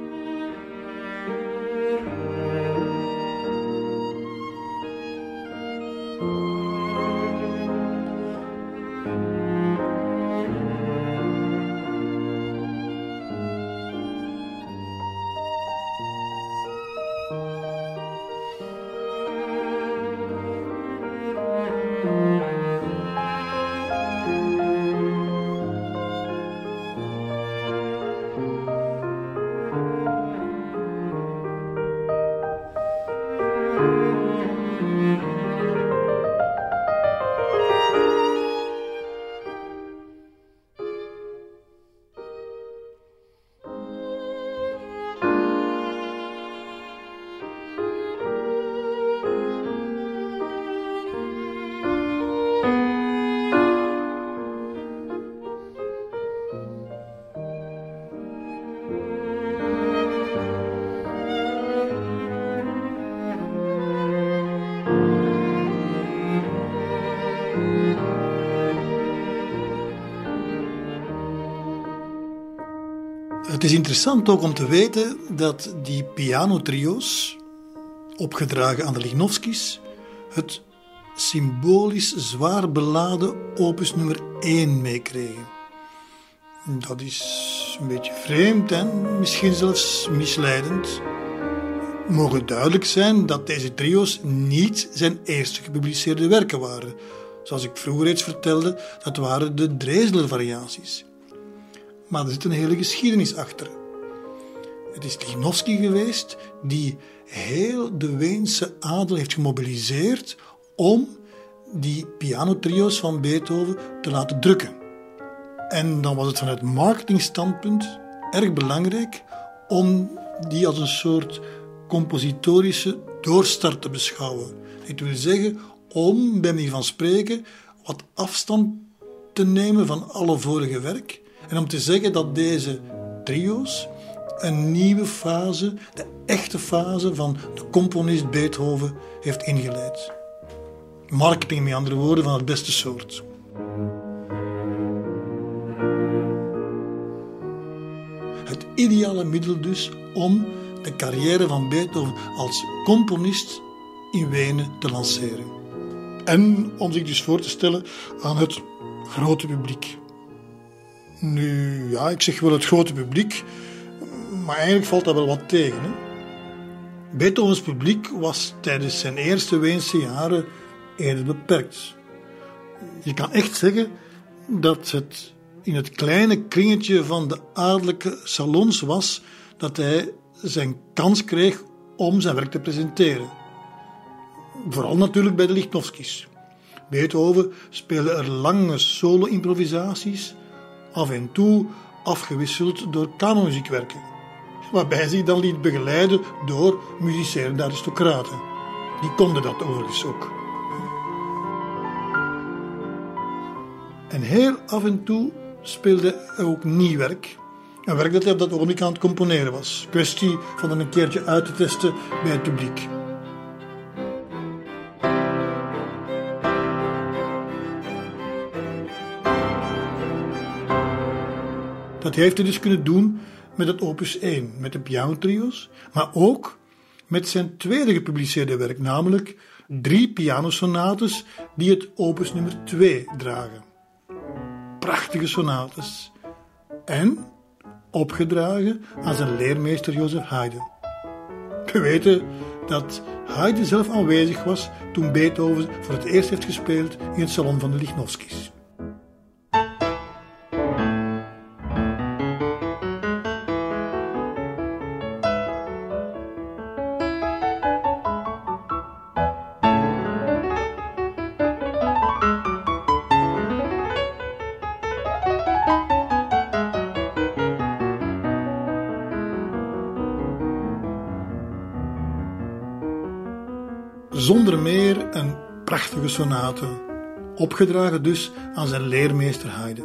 Het is interessant ook om te weten dat die pianotrio's, opgedragen aan de Lichnowskys, het symbolisch zwaar beladen opus nummer 1 meekregen. Dat is een beetje vreemd en misschien zelfs misleidend. Het mogen duidelijk zijn dat deze trio's niet zijn eerste gepubliceerde werken waren. Zoals ik vroeger reeds vertelde, dat waren de Dresdler-variaties. Maar er zit een hele geschiedenis achter. Het is Lichnowsky geweest die heel de Weense adel heeft gemobiliseerd om die pianotrio's van Beethoven te laten drukken. En dan was het vanuit marketingstandpunt erg belangrijk om die als een soort compositorische doorstart te beschouwen. Ik wil zeggen, om, bij manier van spreken, wat afstand te nemen van alle vorige werk en om te zeggen dat deze trio's een nieuwe fase, de echte fase van de componist Beethoven, heeft ingeleid. Marketing, met andere woorden, van het beste soort. Het ideale middel dus om de carrière van Beethoven als componist in Wenen te lanceren. En om zich dus voor te stellen aan het grote publiek. Nu, ja, ik zeg wel het grote publiek, maar eigenlijk valt dat wel wat tegen. Hè? Beethovens publiek was tijdens zijn eerste Weense jaren eerder beperkt. Je kan echt zeggen dat het in het kleine kringetje van de adellijke salons was dat hij zijn kans kreeg om zijn werk te presenteren. Vooral natuurlijk bij de Lichnowskys. Beethoven speelde er lange solo-improvisaties, af en toe afgewisseld door kamermuziekwerken, waarbij hij zich dan liet begeleiden door muzicerende aristocraten. Die konden dat overigens ook. En heel af en toe speelde hij ook nieuw werk. Een werk dat hij op dat ogenblik aan het componeren was. Kwestie van het een keertje uit te testen bij het publiek. Dat heeft hij dus kunnen doen met het opus 1, met de pianotrio's, maar ook met zijn tweede gepubliceerde werk, namelijk 3 pianosonates die het opus nummer 2 dragen. Prachtige sonates. En opgedragen aan zijn leermeester Joseph Haydn. We weten dat Haydn zelf aanwezig was toen Beethoven voor het eerst heeft gespeeld in het salon van de Lichnowskys. Zonder meer een prachtige sonate, opgedragen dus aan zijn leermeester Haydn.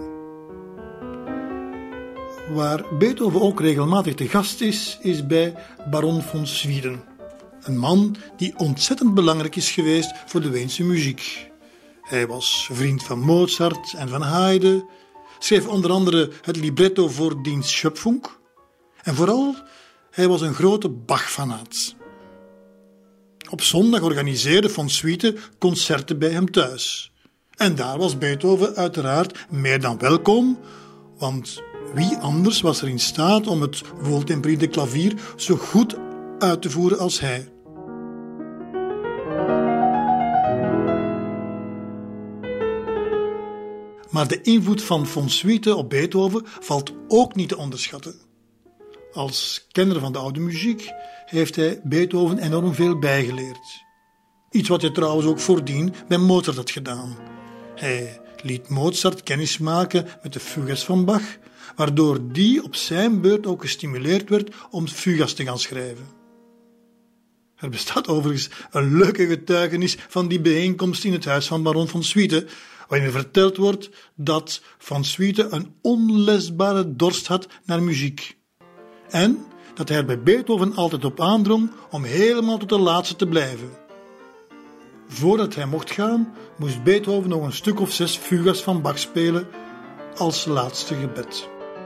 Waar Beethoven ook regelmatig te gast is, is bij baron von Swieren. Een man die ontzettend belangrijk is geweest voor de Weense muziek. Hij was vriend van Mozart en van Haydn, schreef onder andere het libretto voor diens Schöpfung en vooral, hij was een grote Bach-fanaat. Op zondag organiseerde von Swieten concerten bij hem thuis. En daar was Beethoven uiteraard meer dan welkom, want wie anders was er in staat om het wohltempererde klavier zo goed uit te voeren als hij. Maar de invloed van von Swieten op Beethoven valt ook niet te onderschatten. Als kenner van de oude muziek heeft hij Beethoven enorm veel bijgeleerd. Iets wat hij trouwens ook voordien bij Mozart had gedaan. Hij liet Mozart kennismaken met de fugas van Bach, waardoor die op zijn beurt ook gestimuleerd werd om fugas te gaan schrijven. Er bestaat overigens een leuke getuigenis van die bijeenkomst in het huis van baron von Swieten, waarin er verteld wordt dat von Swieten een onlesbare dorst had naar muziek. En dat hij er bij Beethoven altijd op aandrong om helemaal tot de laatste te blijven. Voordat hij mocht gaan, moest Beethoven nog een stuk of 6 fugas van Bach spelen als laatste gebed.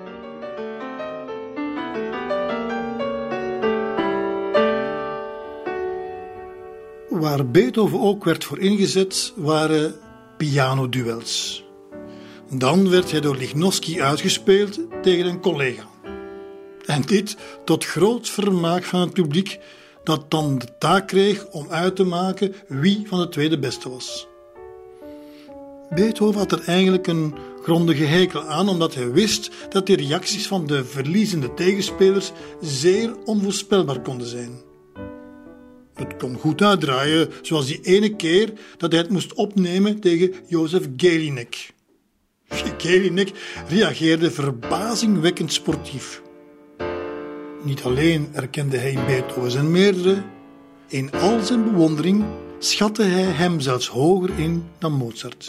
Waar Beethoven ook werd voor ingezet, waren pianoduels. Dan werd hij door Lichnowsky uitgespeeld tegen een collega. En dit tot groot vermaak van het publiek, dat dan de taak kreeg om uit te maken wie van de twee de beste was. Beethoven had er eigenlijk een grondige hekel aan, omdat hij wist dat de reacties van de verliezende tegenspelers zeer onvoorspelbaar konden zijn. Het kon goed uitdraaien, zoals die ene keer dat hij het moest opnemen tegen Jozef Gelinek. Gelinek reageerde verbazingwekkend sportief. Niet alleen erkende hij in Beethoven zijn meerdere, in al zijn bewondering schatte hij hem zelfs hoger in dan Mozart.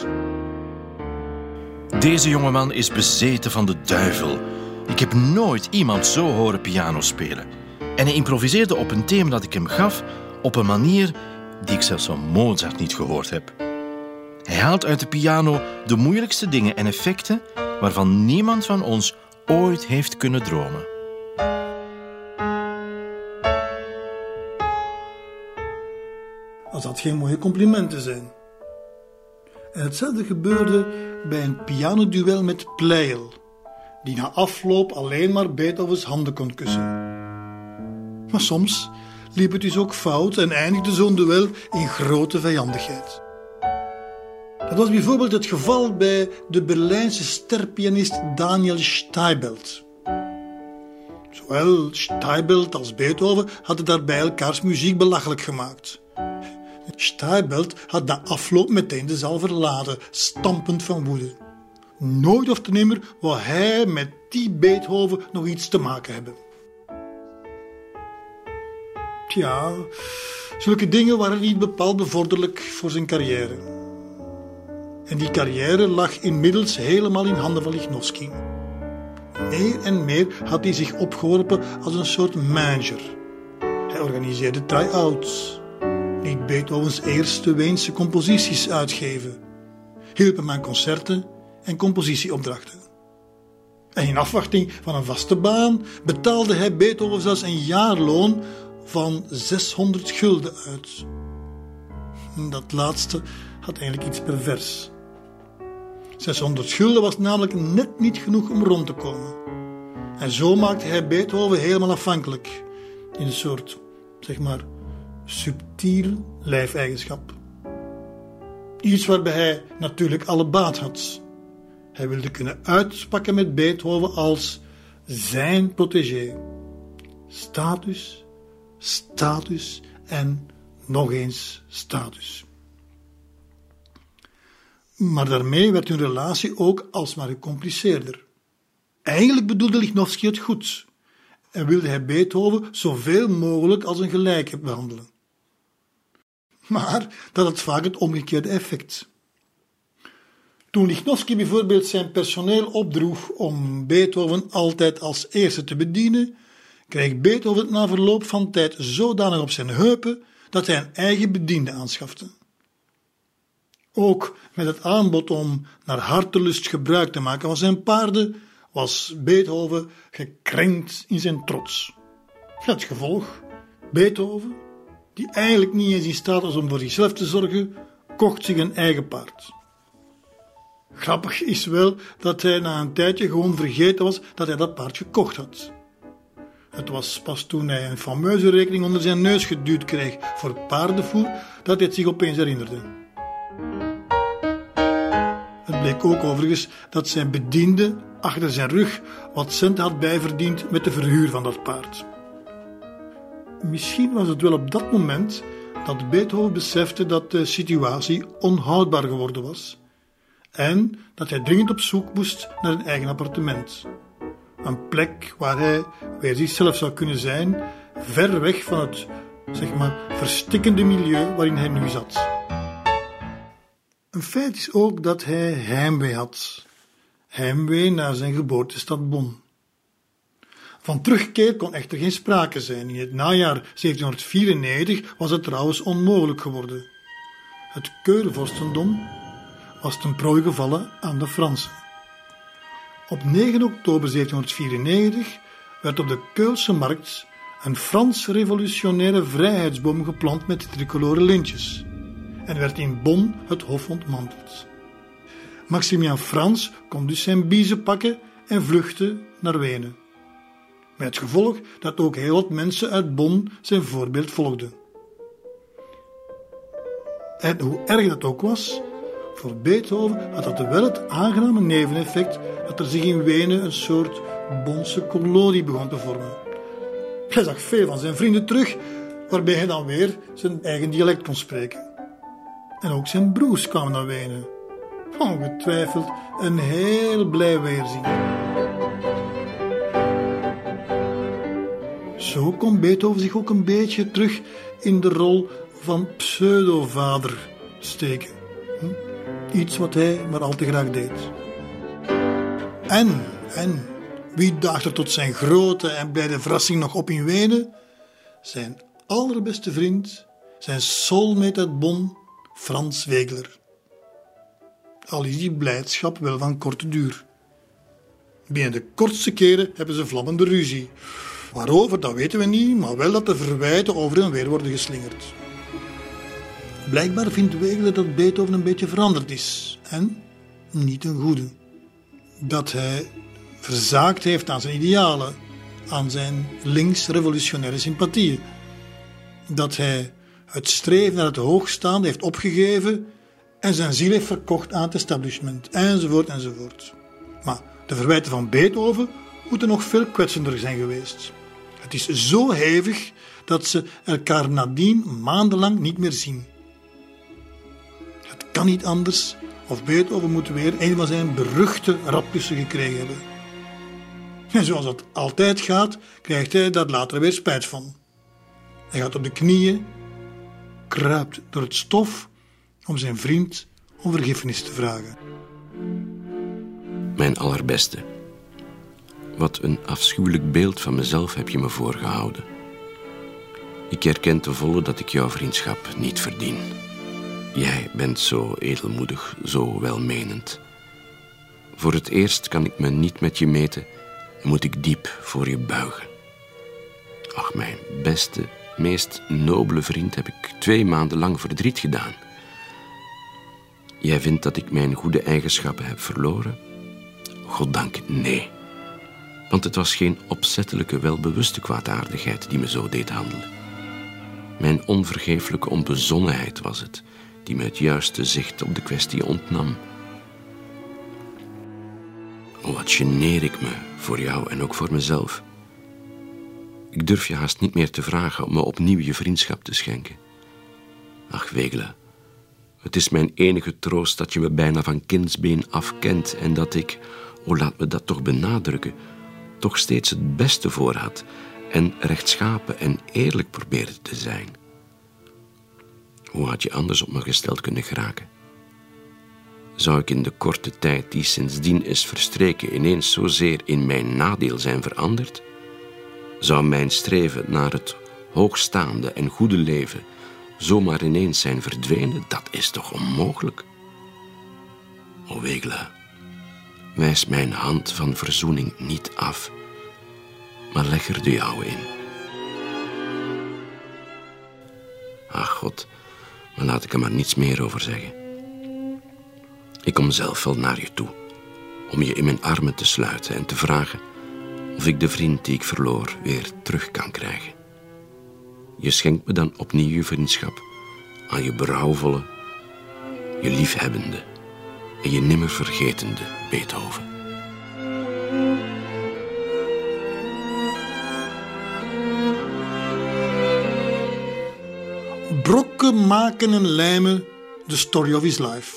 Deze jongeman is bezeten van de duivel. Ik heb nooit iemand zo horen piano spelen. En hij improviseerde op een thema dat ik hem gaf, op een manier die ik zelfs van Mozart niet gehoord heb. Hij haalt uit de piano de moeilijkste dingen en effecten waarvan niemand van ons ooit heeft kunnen dromen. Als dat geen mooie complimenten zijn. En hetzelfde gebeurde bij een pianoduel met Pleyel, die na afloop alleen maar Beethovens handen kon kussen. Maar soms liep het dus ook fout en eindigde zo'n duel in grote vijandigheid. Dat was bijvoorbeeld het geval bij de Berlijnse sterpianist Daniel Steibelt. Zowel Steibelt als Beethoven hadden daarbij elkaars muziek belachelijk gemaakt. Steibelt had na afloop meteen de zaal verlaten, stampend van woede. Nooit of te nimmer wou hij met die Beethoven nog iets te maken hebben. Tja, zulke dingen waren niet bepaald bevorderlijk voor zijn carrière. En die carrière lag inmiddels helemaal in handen van Lichnowsky. Meer en meer had hij zich opgeworpen als een soort manager. Hij organiseerde try-outs, liet Beethovens eerste Weense composities uitgeven, hielp hem aan concerten en compositieopdrachten. En in afwachting van een vaste baan betaalde hij Beethoven zelfs een jaarloon van 600 gulden uit. Dat laatste had eigenlijk iets pervers. 600 gulden was namelijk net niet genoeg om rond te komen. En zo maakte hij Beethoven helemaal afhankelijk, in een soort, subtiel lijfeigenschap. Iets waarbij hij natuurlijk alle baat had. Hij wilde kunnen uitpakken met Beethoven als zijn protégé. Status, status en nog eens status. Maar daarmee werd hun relatie ook alsmaar gecompliceerder. Eigenlijk bedoelde Lichnowsky het goed en wilde hij Beethoven zoveel mogelijk als een gelijke behandelen. Maar dat had vaak het omgekeerde effect. Toen Lichnowsky bijvoorbeeld zijn personeel opdroeg om Beethoven altijd als eerste te bedienen, kreeg Beethoven het na verloop van tijd zodanig op zijn heupen dat hij een eigen bediende aanschafte. Ook met het aanbod om naar hartelust gebruik te maken van zijn paarden was Beethoven gekrenkt in zijn trots. Het gevolg, Beethoven, die eigenlijk niet eens in staat was om voor zichzelf te zorgen, kocht zich een eigen paard. Grappig is wel dat hij na een tijdje gewoon vergeten was dat hij dat paard gekocht had. Het was pas toen hij een fameuze rekening onder zijn neus geduwd kreeg voor paardenvoer dat hij het zich opeens herinnerde. Het bleek ook overigens dat zijn bediende achter zijn rug wat cent had bijverdiend met de verhuur van dat paard. Misschien was het wel op dat moment dat Beethoven besefte dat de situatie onhoudbaar geworden was en dat hij dringend op zoek moest naar een eigen appartement. Een plek waar hij weer zichzelf zou kunnen zijn, ver weg van het, verstikkende milieu waarin hij nu zat. Een feit is ook dat hij heimwee had. Heimwee naar zijn geboortestad Bonn. Van terugkeer kon echter geen sprake zijn. In het najaar 1794 was het trouwens onmogelijk geworden. Het Keurvorstendom was ten prooi gevallen aan de Fransen. Op 9 oktober 1794 werd op de Keulse markt een Frans-revolutionaire vrijheidsboom geplant met tricolore lintjes en werd in Bonn het hof ontmanteld. Maximilien Frans kon dus zijn biezen pakken en vluchtte naar Wenen. Met het gevolg dat ook heel wat mensen uit Bonn zijn voorbeeld volgden. En hoe erg dat ook was, voor Beethoven had dat wel het aangename neveneffect dat er zich in Wenen een soort Bonnse kolonie begon te vormen. Hij zag veel van zijn vrienden terug, waarbij hij dan weer zijn eigen dialect kon spreken. En ook zijn broers kwamen naar Wenen. Ongetwijfeld een heel blij weerzien. Zo kon Beethoven zich ook een beetje terug in de rol van pseudovader steken. Iets wat hij maar al te graag deed. En, wie daagt er tot zijn grote en blijde verrassing nog op in Wenen? Zijn allerbeste vriend, zijn soulmate uit Bonn, Franz Wegeler. Al is die blijdschap wel van korte duur. Binnen de kortste keren hebben ze vlammende ruzie. Waarover, dat weten we niet, maar wel dat de verwijten over en weer worden geslingerd. Blijkbaar vindt Wegeler dat Beethoven een beetje veranderd is. En niet een goede. Dat hij verzaakt heeft aan zijn idealen, aan zijn links-revolutionaire sympathieën. Dat hij het streven naar het hoogstaande heeft opgegeven en zijn ziel heeft verkocht aan het establishment, enzovoort, enzovoort. Maar de verwijten van Beethoven moeten nog veel kwetsender zijn geweest. Het is zo hevig dat ze elkaar nadien maandenlang niet meer zien. Het kan niet anders, of Beethoven moet weer een van zijn beruchte rapkussen gekregen hebben. En zoals het altijd gaat, krijgt hij daar later weer spijt van. Hij gaat op de knieën, kruipt door het stof om zijn vriend om vergiffenis te vragen. Mijn allerbeste. Wat een afschuwelijk beeld van mezelf heb je me voorgehouden. Ik erken ten volle dat ik jouw vriendschap niet verdien. Jij bent zo edelmoedig, zo welmenend. Voor het eerst kan ik me niet met je meten en moet ik diep voor je buigen. Ach, mijn beste, meest nobele vriend, heb ik 2 maanden lang verdriet gedaan. Jij vindt dat ik mijn goede eigenschappen heb verloren? Goddank, nee. Want het was geen opzettelijke, welbewuste kwaadaardigheid die me zo deed handelen. Mijn onvergeeflijke onbezonnenheid was het, die me het juiste zicht op de kwestie ontnam. Oh, wat geneer ik me voor jou en ook voor mezelf. Ik durf je haast niet meer te vragen om me opnieuw je vriendschap te schenken. Ach, Wegeler, het is mijn enige troost dat je me bijna van kindsbeen af kent en dat ik, oh laat me dat toch benadrukken, toch steeds het beste voor had en rechtschapen en eerlijk probeerde te zijn. Hoe had je anders op me gesteld kunnen geraken? Zou ik in de korte tijd die sindsdien is verstreken ineens zozeer in mijn nadeel zijn veranderd? Zou mijn streven naar het hoogstaande en goede leven zomaar ineens zijn verdwenen? Dat is toch onmogelijk? O Wegela, wijs mijn hand van verzoening niet af, maar leg er de jouwe in. Ach God, maar laat ik er maar niets meer over zeggen. Ik kom zelf wel naar je toe, om je in mijn armen te sluiten en te vragen of ik de vriend die ik verloor weer terug kan krijgen. Je schenkt me dan opnieuw je vriendschap aan je berouwvolle, je liefhebbende en je nimmer vergetende Beethoven. Brokken maken en lijmen, the story of his life.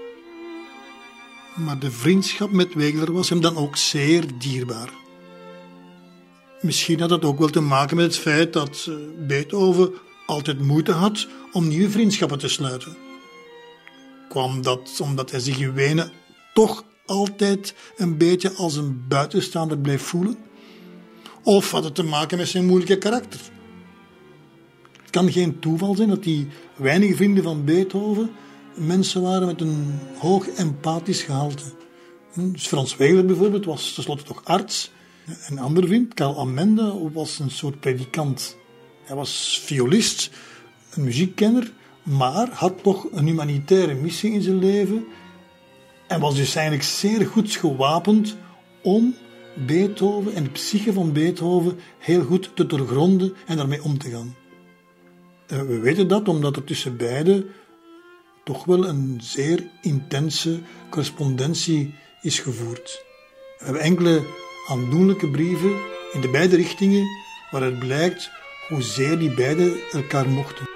Maar de vriendschap met Wegeler was hem dan ook zeer dierbaar. Misschien had het ook wel te maken met het feit dat Beethoven altijd moeite had om nieuwe vriendschappen te sluiten. Kwam dat omdat hij zich in Wenen toch altijd een beetje als een buitenstaander bleef voelen? Of had het te maken met zijn moeilijke karakter? Het kan geen toeval zijn dat die weinige vrienden van Beethoven mensen waren met een hoog empathisch gehalte. Dus Frans Wegeler bijvoorbeeld was tenslotte toch arts. Een andere vriend, Karl Amenda, was een soort predikant. Hij was violist, een muziekkenner, maar had toch een humanitaire missie in zijn leven en was dus eigenlijk zeer goed gewapend om Beethoven en de psyche van Beethoven heel goed te doorgronden en daarmee om te gaan. We weten dat omdat er tussen beiden toch wel een zeer intense correspondentie is gevoerd. We hebben enkele aandoenlijke brieven in de beide richtingen waaruit blijkt hoezeer die beiden elkaar mochten.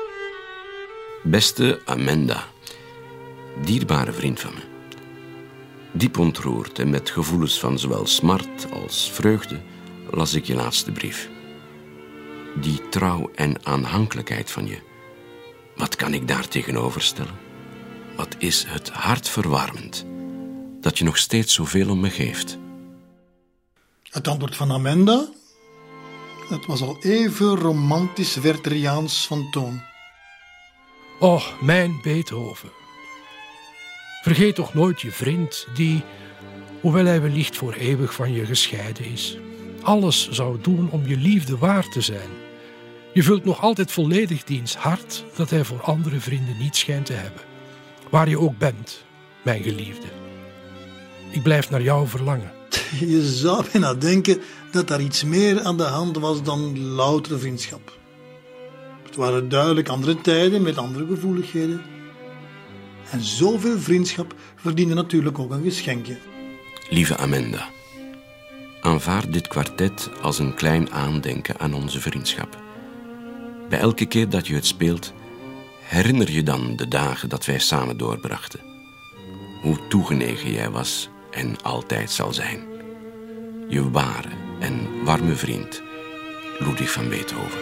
Beste Amenda, dierbare vriend van me. Diep ontroerd en met gevoelens van zowel smart als vreugde las ik je laatste brief. Die trouw en aanhankelijkheid van je, wat kan ik daar tegenover stellen? Wat is het hartverwarmend dat je nog steeds zoveel om me geeft? Het antwoord van Amenda, het was al even romantisch Wertheriaans van toon. Och, mijn Beethoven. Vergeet toch nooit je vriend die, hoewel hij wellicht voor eeuwig van je gescheiden is, alles zou doen om je liefde waar te zijn. Je vult nog altijd volledig diens hart dat hij voor andere vrienden niet schijnt te hebben. Waar je ook bent, mijn geliefde. Ik blijf naar jou verlangen. Je zou bijna denken dat daar iets meer aan de hand was dan loutere vriendschap. Het waren duidelijk andere tijden met andere gevoeligheden. En zoveel vriendschap verdiende natuurlijk ook een geschenkje. Lieve Amenda, aanvaard dit kwartet als een klein aandenken aan onze vriendschap. Bij elke keer dat je het speelt, herinner je dan de dagen dat wij samen doorbrachten. Hoe toegenegen jij was en altijd zal zijn. Je ware en warme vriend, Ludwig van Beethoven.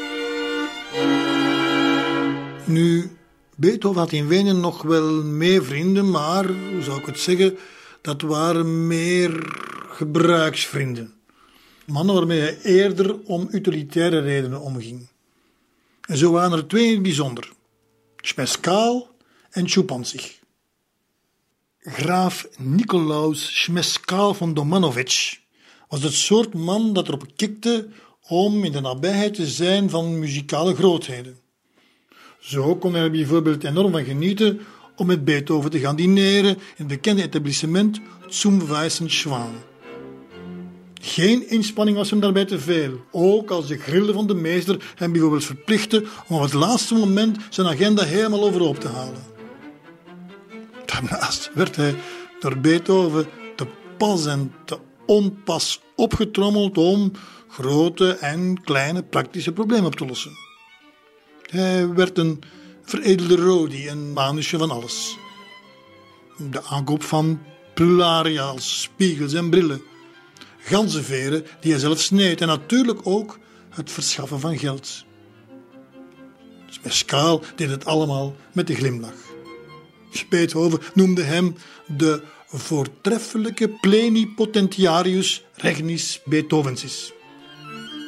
Nu, Beethoven had in Wenen nog wel meer vrienden, maar, hoe zou ik het zeggen, dat waren meer gebruiksvrienden. Mannen waarmee hij eerder om utilitaire redenen omging. En zo waren er twee in het bijzonder. Schmeskal en Schuppanzich. Graaf Nicolaus Schmeskal van Domanovic was het soort man dat erop kikte om in de nabijheid te zijn van muzikale grootheden. Zo kon hij er bijvoorbeeld enorm van genieten om met Beethoven te gaan dineren in het bekende etablissement Zum Weißen Schwan. Geen inspanning was hem daarbij te veel, ook als de grillen van de meester hem bijvoorbeeld verplichtten om op het laatste moment zijn agenda helemaal overhoop te halen. Daarnaast werd hij door Beethoven te pas en te onpas opgetrommeld om grote en kleine praktische problemen op te lossen. Hij werd een veredelde Rodi, een manusje van alles. De aankoop van prularia als spiegels en brillen, ganzenveren die hij zelf sneed en natuurlijk ook het verschaffen van geld. Schmeskal deed het allemaal met een glimlach. Beethoven noemde hem de voortreffelijke plenipotentiarius regnis Beethovensis.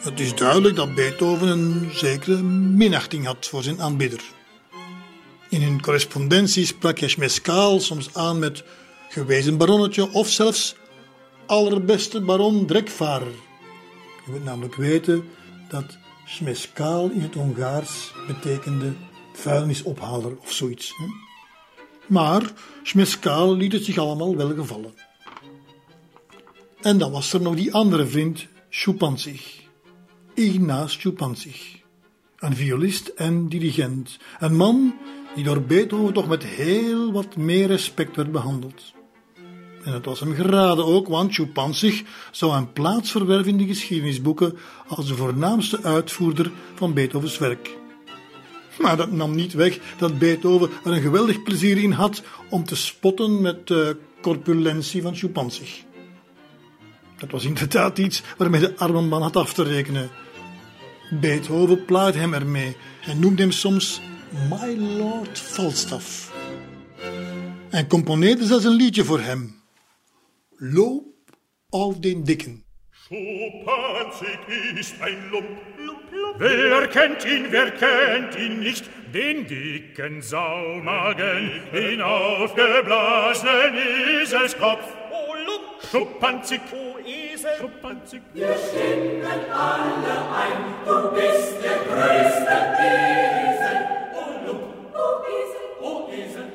Het is duidelijk dat Beethoven een zekere minachting had voor zijn aanbidder. In hun correspondentie sprak hij Schmeskal soms aan met gewezen baronnetje of zelfs allerbeste baron Drekvarer. Je moet namelijk weten dat Schmeskal in het Hongaars betekende vuilnisophaler of zoiets. Hè? Maar Schmeskal liet het zich allemaal wel gevallen. En dan was er nog die andere vriend, Schupanzig. Ignaz Schupanzig. Een violist en dirigent. Een man die door Beethoven toch met heel wat meer respect werd behandeld. En het was hem geraden ook, want Schupanzig zou een plaats verwerven in de geschiedenisboeken als de voornaamste uitvoerder van Beethovens werk. Maar dat nam niet weg dat Beethoven er een geweldig plezier in had om te spotten met de corpulentie van Schupanzig. Dat was inderdaad iets waarmee de arme man had af te rekenen. Beethoven plaagde hem ermee en noemde hem soms My Lord Falstaff. En componeerde zelfs een liedje voor hem. Lob auf den Dicken. Schupanzig ist ein Lump. Wer kennt ihn nicht, den dicken Saumagen, den aufgeblasenen Eselskopf. Oh, Lump, Schupanzig, oh, Esel, Schupanzig. Wir stimmen alle ein, du bist der größte Esel. Oh, Lump, oh, Esel, oh, Esel,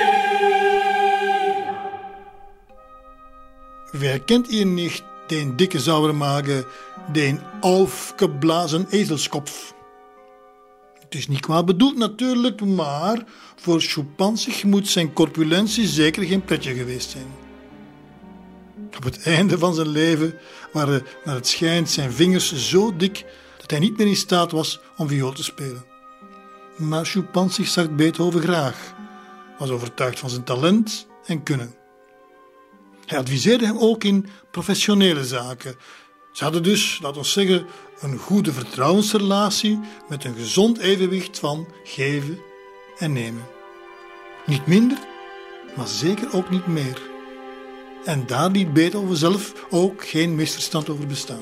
Wer kennt ihn nicht, den dikke Sauermagen, den aufgeblazen Eselskopf? Het is niet kwaad bedoeld natuurlijk, maar voor Schupanzig moet zijn corpulentie zeker geen pretje geweest zijn. Op het einde van zijn leven waren naar het schijnt zijn vingers zo dik dat hij niet meer in staat was om viool te spelen. Maar Schupanzig zag Beethoven graag, was overtuigd van zijn talent en kunnen. Hij adviseerde hem ook in professionele zaken. Ze hadden dus, laten we zeggen, een goede vertrouwensrelatie met een gezond evenwicht van geven en nemen. Niet minder, maar zeker ook niet meer. En daar liet Beethoven zelf ook geen misverstand over bestaan.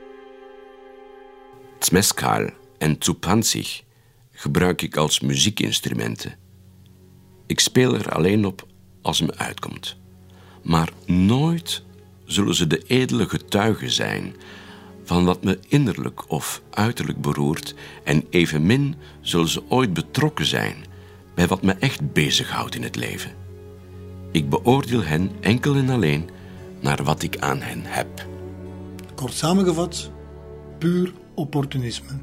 Zmeskal en Schupanzig gebruik ik als muziekinstrumenten. Ik speel er alleen op als me uitkomt. Maar nooit zullen ze de edele getuigen zijn van wat me innerlijk of uiterlijk beroert en evenmin zullen ze ooit betrokken zijn bij wat me echt bezighoudt in het leven. Ik beoordeel hen enkel en alleen naar wat ik aan hen heb. Kort samengevat, puur opportunisme.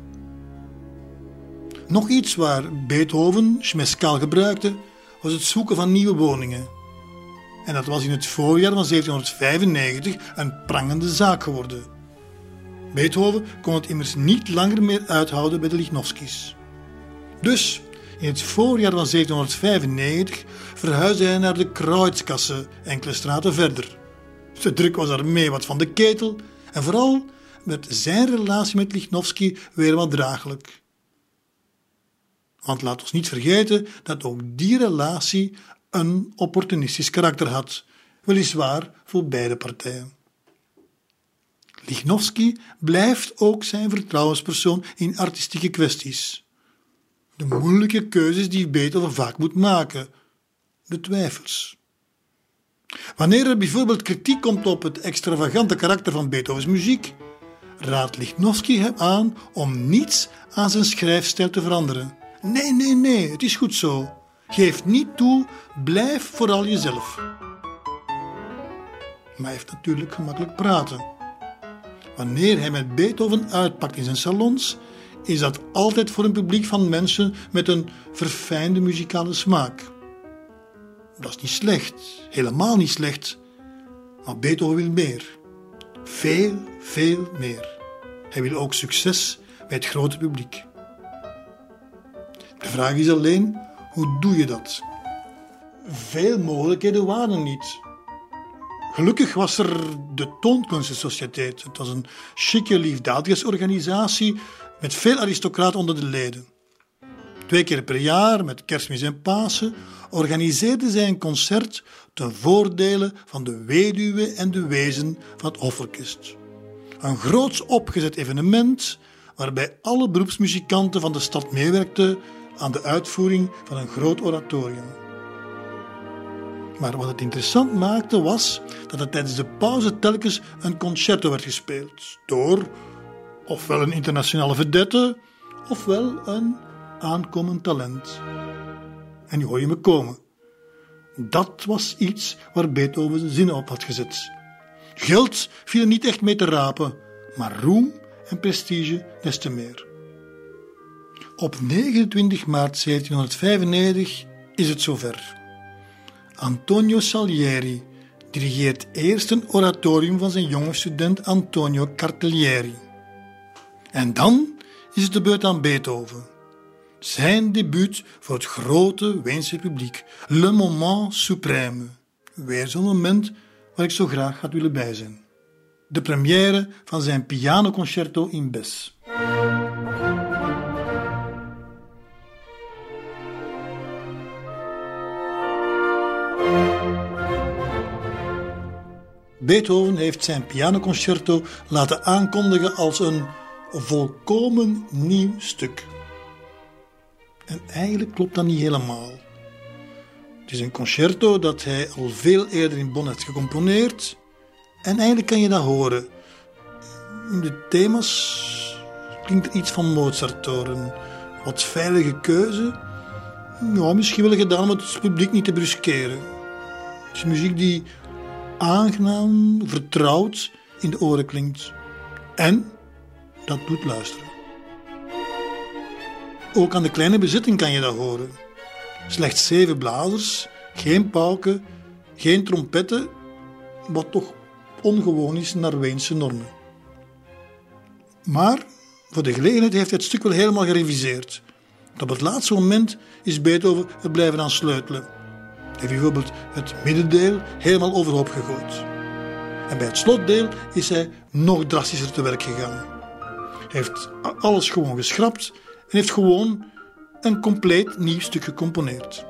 Nog iets waar Beethoven Schmeskal gebruikte, was het zoeken van nieuwe woningen. En dat was in het voorjaar van 1795 een prangende zaak geworden. Beethoven kon het immers niet langer meer uithouden bij de Lichnowskis. Dus in het voorjaar van 1795 verhuisde hij naar de Kreuzkasse, enkele straten verder. De druk was daarmee wat van de ketel en vooral werd zijn relatie met Lichnowsky weer wat draaglijk. Want laat ons niet vergeten dat ook die relatie een opportunistisch karakter had, weliswaar voor beide partijen. Lichnowsky blijft ook zijn vertrouwenspersoon in artistieke kwesties. De moeilijke keuzes die Beethoven vaak moet maken, de twijfels. Wanneer er bijvoorbeeld kritiek komt op het extravagante karakter van Beethovens muziek, raadt Lichnowsky hem aan om niets aan zijn schrijfstijl te veranderen. Nee, het is goed zo. Geef niet toe, blijf vooral jezelf. Maar hij heeft natuurlijk gemakkelijk praten. Wanneer hij met Beethoven uitpakt in zijn salons, is dat altijd voor een publiek van mensen met een verfijnde muzikale smaak. Dat is niet slecht, helemaal niet slecht. Maar Beethoven wil meer. Veel meer. Hij wil ook succes bij het grote publiek. De vraag is alleen, hoe doe je dat? Veel mogelijkheden waren niet. Gelukkig was er de Toonkunstensociëteit. Het was een chique liefdadigheidsorganisatie met veel aristocraten onder de leden. 2 keer per jaar, met Kerstmis en Pasen, organiseerden zij een concert ten voordele van de weduwe en de wezen van het hoforkest. Een groots opgezet evenement waarbij alle beroepsmuzikanten van de stad meewerkten aan de uitvoering van een groot oratorium. Maar wat het interessant maakte was dat er tijdens de pauze telkens een concerto werd gespeeld door ofwel een internationale vedette ofwel een aankomend talent. En nu hoor je me komen. Dat was iets waar Beethoven zijn zinnen op had gezet. Geld viel er niet echt mee te rapen, maar roem en prestige des te meer. Op 29 maart 1795 is het zover. Antonio Salieri dirigeert eerst een oratorium van zijn jonge student Antonio Cartaglieri. En dan is het de beurt aan Beethoven. Zijn debuut voor het grote Weense publiek. Le moment suprême. Weer zo'n moment waar ik zo graag had willen bij zijn. De première van zijn pianoconcerto in Bes. Beethoven heeft zijn pianoconcerto laten aankondigen als een volkomen nieuw stuk. En eigenlijk klopt dat niet helemaal. Het is een concerto dat hij al veel eerder in Bonn heeft gecomponeerd. En eigenlijk kan je dat horen. In de thema's klinkt er iets van Mozart door. Een wat veilige keuze. Ja, misschien wel gedaan om het publiek niet te bruskeren. Het is muziek die aangenaam, vertrouwd in de oren klinkt. En dat doet luisteren. Ook aan de kleine bezetting kan je dat horen. Slechts 7 blazers, geen pauken, geen trompetten, wat toch ongewoon is naar Weense normen. Maar voor de gelegenheid heeft hij het stuk wel helemaal gereviseerd. Op het laatste moment is Beethoven er blijven aan sleutelen. Hij heeft bijvoorbeeld het middendeel helemaal overhoop gegooid. En bij het slotdeel is hij nog drastischer te werk gegaan. Hij heeft alles gewoon geschrapt en heeft gewoon een compleet nieuw stuk gecomponeerd.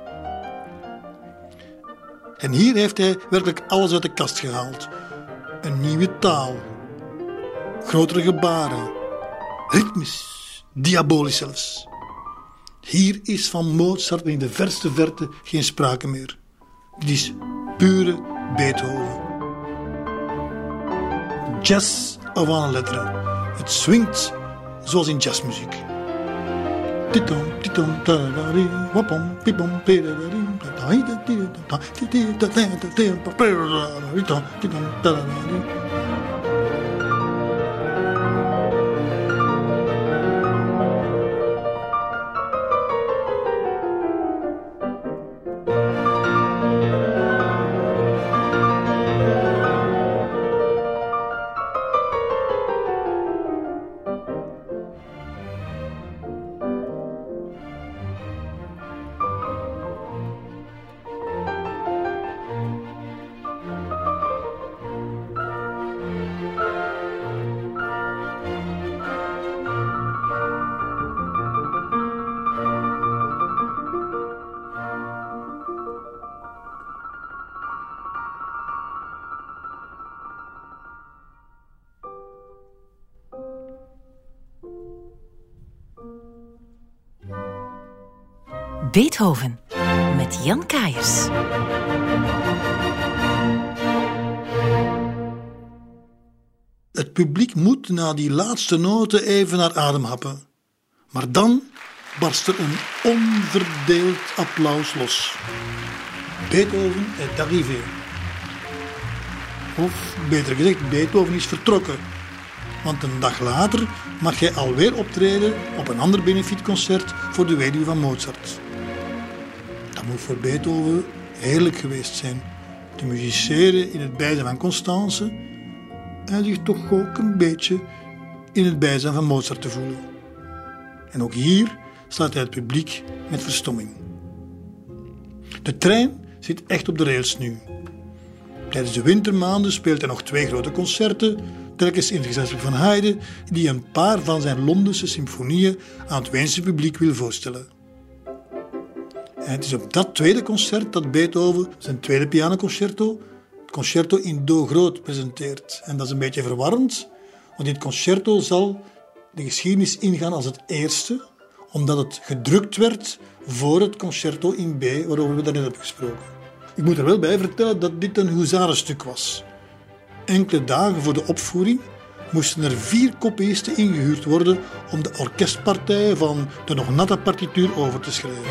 En hier heeft hij werkelijk alles uit de kast gehaald. Een nieuwe taal, grotere gebaren, ritmisch, diabolisch zelfs. Hier is van Mozart in de verste verte geen sprake meer. Dit is pure Beethoven. Jazz avant la lettre. Het swingt zoals in jazzmuziek. Titom, titom, tadadari, wapom, pipom, pedadari, tadadari. Beethoven met Jan Kaiers. Het publiek moet na die laatste noten even naar adem happen. Maar dan barst er een onverdeeld applaus los. Beethoven est arrivé. Of beter gezegd, Beethoven is vertrokken. Want een dag later mag hij alweer optreden op een ander benefietconcert voor de weduwe van Mozart. Dat moet voor Beethoven heerlijk geweest zijn. Te musiceren in het bijzijn van Constance en zich toch ook een beetje in het bijzijn van Mozart te voelen. En ook hier slaat hij het publiek met verstomming. De trein zit echt op de rails nu. Tijdens de wintermaanden speelt hij nog 2 grote concerten, telkens in het gezelschap van Haydn, die een paar van zijn Londense symfonieën aan het Weense publiek wil voorstellen. En het is op dat tweede concert dat Beethoven zijn tweede pianoconcerto, het concerto in Do groot, presenteert. En dat is een beetje verwarrend, Want dit concerto zal de geschiedenis ingaan als het eerste, omdat het gedrukt werd voor het concerto in B, waarover we daarnet hebben gesproken. Ik moet er wel bij vertellen dat dit een huzarenstuk was. Enkele dagen voor de opvoering moesten er 4 kopiisten ingehuurd worden om de orkestpartijen van de nog natte partituur over te schrijven.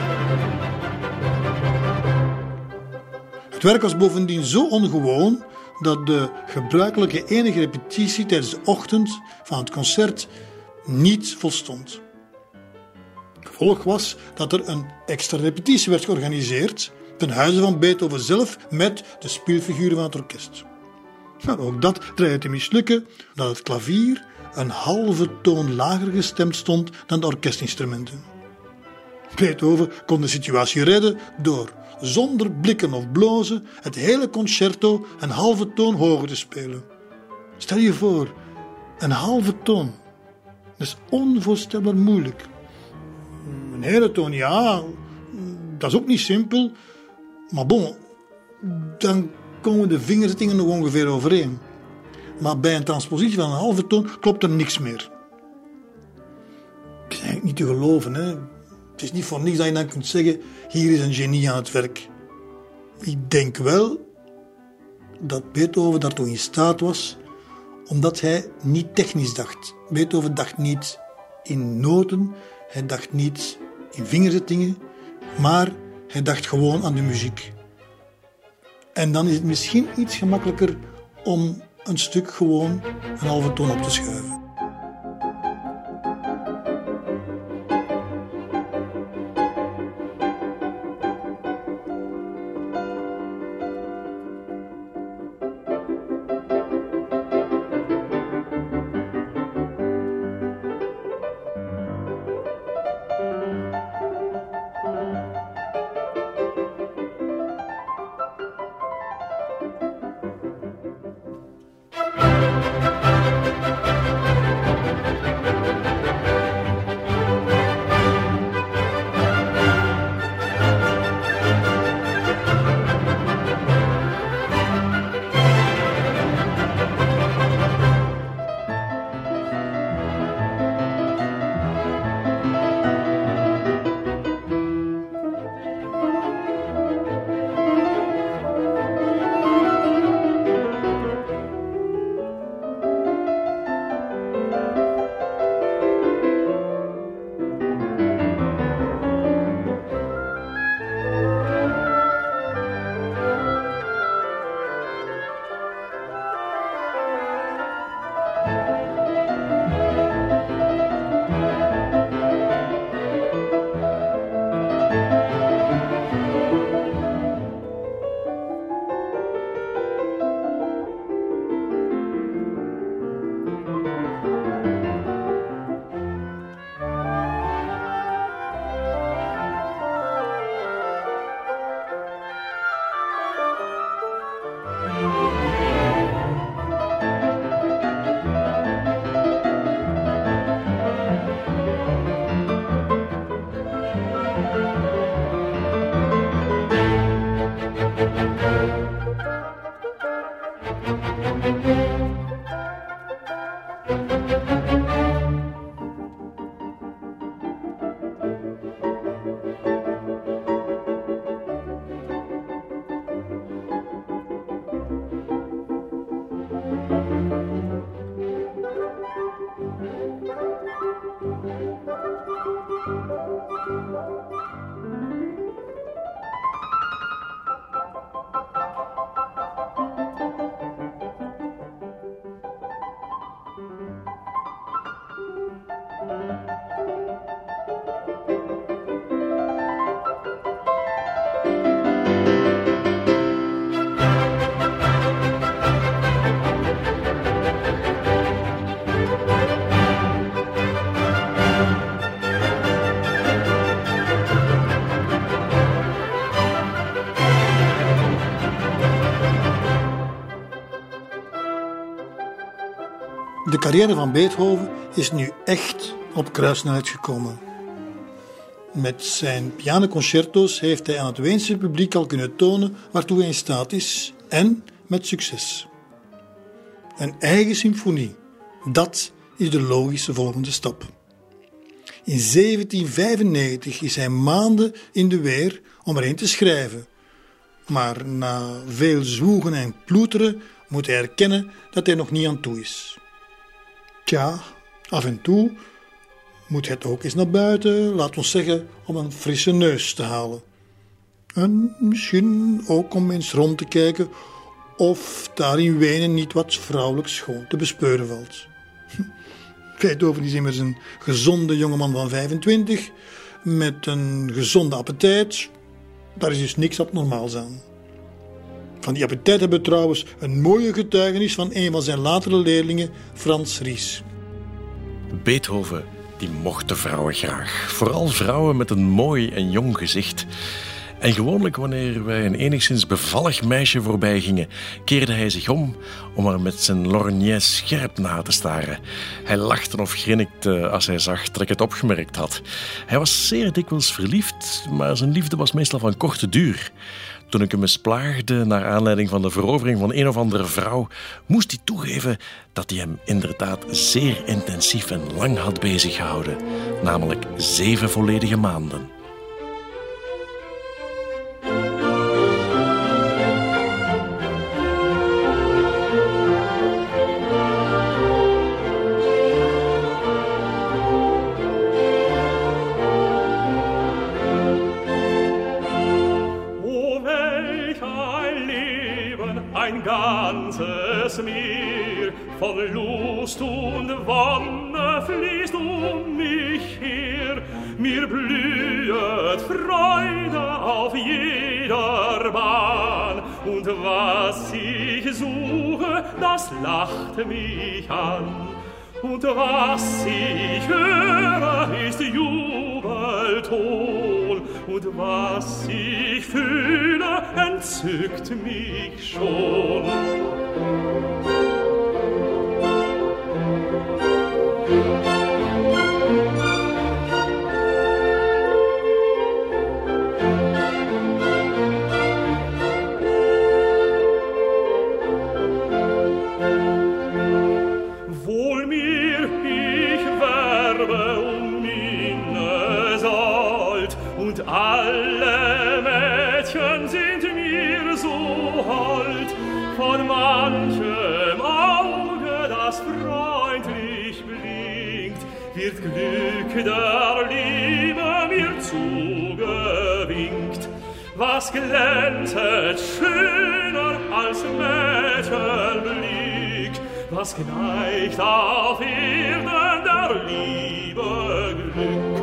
Het werk was bovendien zo ongewoon dat de gebruikelijke enige repetitie tijdens de ochtend van het concert niet volstond. Gevolg was dat er een extra repetitie werd georganiseerd ten huize van Beethoven zelf met de speelfiguren van het orkest. Maar ook dat dreigde te mislukken, omdat het klavier een halve toon lager gestemd stond dan de orkestinstrumenten. Beethoven kon de situatie redden door, zonder blikken of blozen, het hele concerto een halve toon hoger te spelen. Stel je voor, een halve toon. Dat is onvoorstelbaar moeilijk. Een hele toon, ja, dat is ook niet simpel. Maar bon, dan komen de vingerzettingen nog ongeveer overeen. Maar bij een transpositie van een halve toon klopt er niks meer. Het is eigenlijk niet te geloven, hè. Het is niet voor niks dat je dan kunt zeggen, hier is een genie aan het werk. Ik denk wel dat Beethoven daartoe in staat was, omdat hij niet technisch dacht. Beethoven dacht niet in noten, hij dacht niet in vingerzettingen, maar hij dacht gewoon aan de muziek. En dan is het misschien iets gemakkelijker om een stuk gewoon een halve toon op te schuiven. De carrière van Beethoven is nu echt op kruissnelheid gekomen. Met zijn pianoconcerto's heeft hij aan het Weense publiek al kunnen tonen waartoe hij in staat is, en met succes. Een eigen symfonie, Dat is de logische volgende stap. In 1795 is hij maanden in de weer om erheen te schrijven. Maar na veel zwoegen en ploeteren moet hij erkennen dat hij nog niet aan toe is. Tja, af en toe moet hij het ook eens naar buiten, laat ons zeggen, om een frisse neus te halen. En misschien ook om eens rond te kijken of daar in Wenen niet wat vrouwelijk schoon te bespeuren valt. Beethoven is immers een gezonde jongeman van 25, met een gezonde appetijt. Daar is dus niks abnormaals aan. Van die appetijt hebben we trouwens een mooie getuigenis van een van zijn latere leerlingen, Franz Ries. Beethoven die mocht de vrouwen graag. Vooral vrouwen met een mooi en jong gezicht. En gewoonlijk wanneer wij een enigszins bevallig meisje voorbij gingen, keerde hij zich om haar met zijn lorgnet scherp na te staren. Hij lachte of grinnikte als hij zag dat ik het opgemerkt had. Hij was zeer dikwijls verliefd, maar zijn liefde was meestal van korte duur. Toen ik hem eens plaagde naar aanleiding van de verovering van een of andere vrouw, moest hij toegeven dat hij hem inderdaad zeer intensief en lang had bezig gehouden. Namelijk 7 volledige maanden. Meer von Lust und Wonne fließt mich her. Mir blühet Freude auf jeder Bahn. Und was ich suche, das lacht mich an. Und was ich höre, ist Jubelton. Und was ich fühle, entzückt mich schon. Wohl mir, ich werbe Minnesold, und alle Mädchen sind mir so hold. Von manchem Auge, das freundlich blinkt, wird Glück der Liebe mir zugewinkt. Was glänzet schöner als Mädchenblick? Was geneigt auf Erden der Liebe Glück?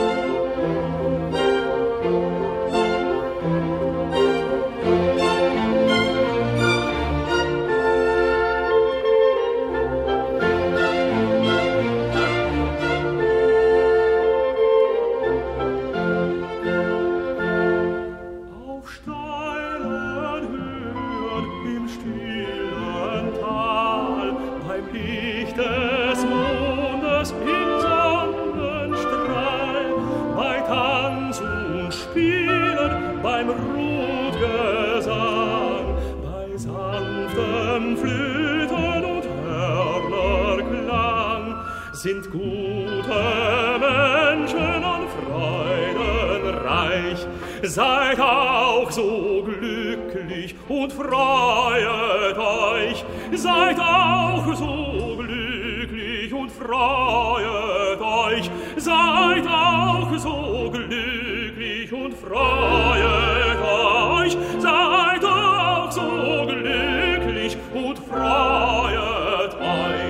Sind gute Menschen und freudenreich, seid auch so glücklich und freuet euch, seid auch so glücklich und freuet euch, seid auch so glücklich und freuet euch, seid auch so glücklich und freuet euch.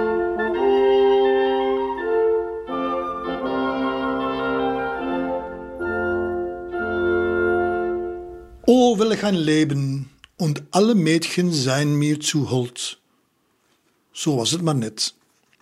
O will ich ein Leben, und alle Mädchen seien mir zu hold. Zo was het maar net.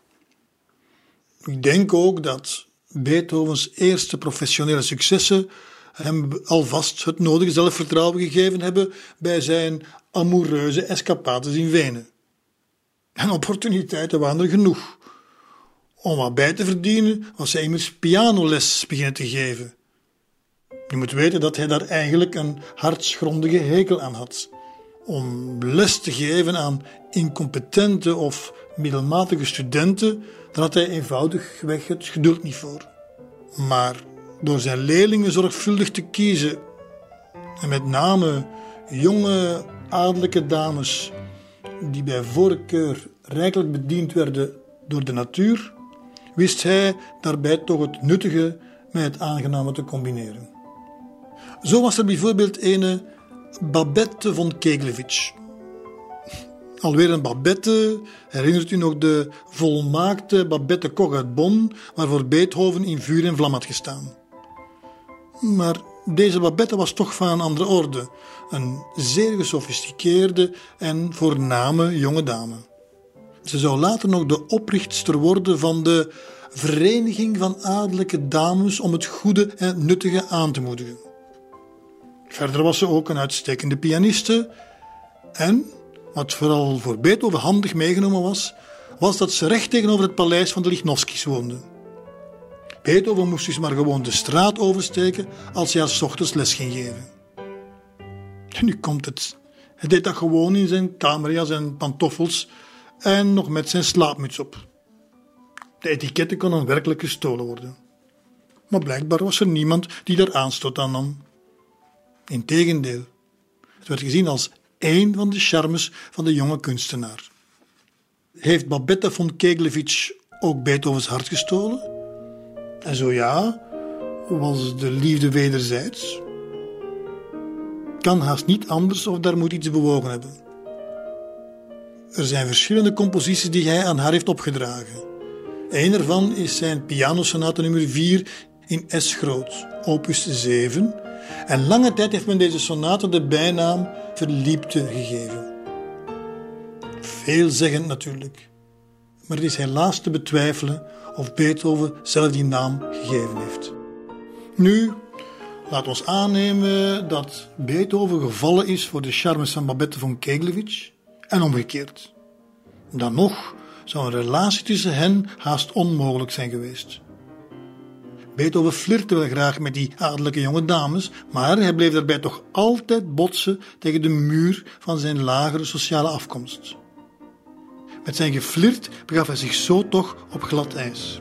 Ik denk ook dat Beethovens eerste professionele successen hem alvast het nodige zelfvertrouwen gegeven hebben bij zijn amoureuze escapades in Wenen. En opportuniteiten waren er genoeg. Om wat bij te verdienen was hij immers pianoles beginnen te geven. Je moet weten dat hij daar eigenlijk een hartsgrondige hekel aan had. Om les te geven aan incompetente of middelmatige studenten, daar had hij eenvoudigweg het geduld niet voor. Maar door zijn leerlingen zorgvuldig te kiezen, en met name jonge adellijke dames die bij voorkeur rijkelijk bediend werden door de natuur, wist hij daarbij toch het nuttige met het aangename te combineren. Zo was er bijvoorbeeld ene Babette von Keglewitsch. Alweer een Babette, herinnert u nog de volmaakte Babette Koch uit Bonn, waarvoor Beethoven in vuur en vlam had gestaan. Maar deze Babette was toch van een andere orde, een zeer gesofisticeerde en voorname jonge dame. Ze zou later nog de oprichtster worden van de Vereniging van Adellijke Dames om het goede en het nuttige aan te moedigen. Verder was ze ook een uitstekende pianiste en, wat vooral voor Beethoven handig meegenomen was dat ze recht tegenover het paleis van de Lichnowskis woonde. Beethoven moest dus maar gewoon de straat oversteken als hij haar 's ochtends les ging geven. En nu komt het. Hij deed dat gewoon in zijn kamerjas en pantoffels en nog met zijn slaapmuts op. De etiketten kon dan werkelijk gestolen worden. Maar blijkbaar was er niemand die daar aanstoot aan nam. Integendeel, het werd gezien als één van de charmes van de jonge kunstenaar. Heeft Babette von Keglewitsch ook Beethovens hart gestolen? En zo ja, was de liefde wederzijds? Kan haast niet anders of daar moet iets bewogen hebben. Er zijn verschillende composities die hij aan haar heeft opgedragen. Een ervan is zijn pianosonate nummer 4 in S groot, opus 7. En lange tijd heeft men deze sonate de bijnaam Verliebte gegeven. Veelzeggend natuurlijk. Maar het is helaas te betwijfelen of Beethoven zelf die naam gegeven heeft. Nu, laat ons aannemen dat Beethoven gevallen is voor de charmes van Babette von Keglewitsch en omgekeerd. Dan nog zou een relatie tussen hen haast onmogelijk zijn geweest. Beethoven flirte wel graag met die adellijke jonge dames, maar hij bleef daarbij toch altijd botsen tegen de muur van zijn lagere sociale afkomst. Met zijn geflirt begaf hij zich zo toch op glad ijs.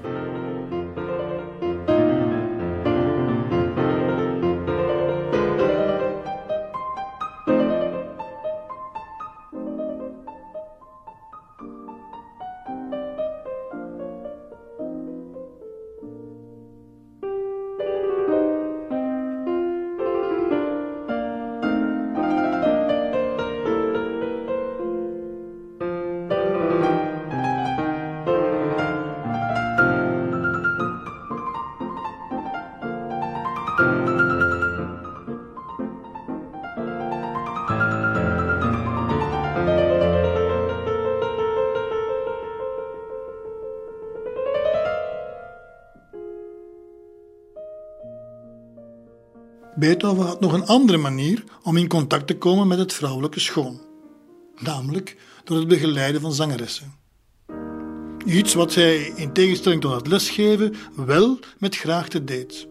Beethoven had nog een andere manier om in contact te komen met het vrouwelijke schoon. Namelijk door het begeleiden van zangeressen. Iets wat hij, in tegenstelling tot het lesgeven, wel met graagte deed.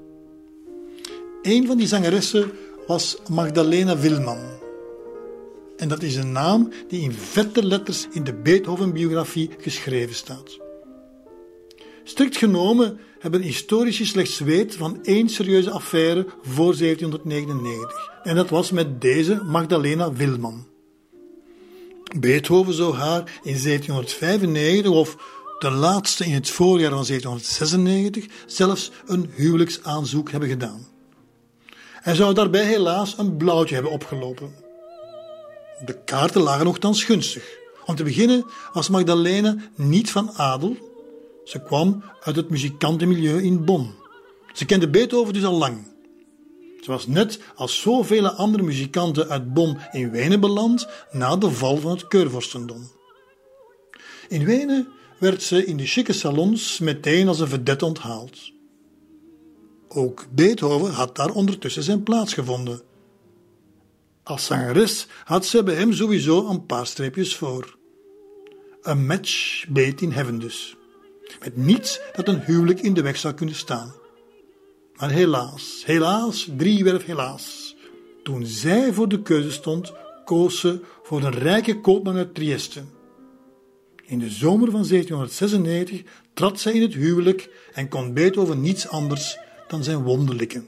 Een van die zangeressen was Magdalena Willmann. En dat is een naam die in vette letters in de Beethoven-biografie geschreven staat. Strikt genomen hebben historici slechts weet van één serieuze affaire voor 1799. En dat was met deze Magdalena Willmann. Beethoven zou haar in 1795 of de laatste in het voorjaar van 1796 zelfs een huwelijksaanzoek hebben gedaan. Hij zou daarbij helaas een blauwtje hebben opgelopen. De kaarten lagen nogthans gunstig. Om te beginnen was Magdalena niet van adel. Ze kwam uit het muzikantenmilieu in Bonn. Ze kende Beethoven dus al lang. Ze was net als zoveel andere muzikanten uit Bonn in Wenen beland na de val van het keurvorstendom. In Wenen werd ze in de chique salons meteen als een vedette onthaald. Ook Beethoven had daar ondertussen zijn plaats gevonden. Als zangeres had ze bij hem sowieso een paar streepjes voor. Een match made in heaven dus. Met niets dat een huwelijk in de weg zou kunnen staan. Maar helaas, driewerf helaas. Toen zij voor de keuze stond, koos ze voor een rijke koopman uit Trieste. In de zomer van 1796 trad zij in het huwelijk en kon Beethoven niets anders dan zijn wonden likken.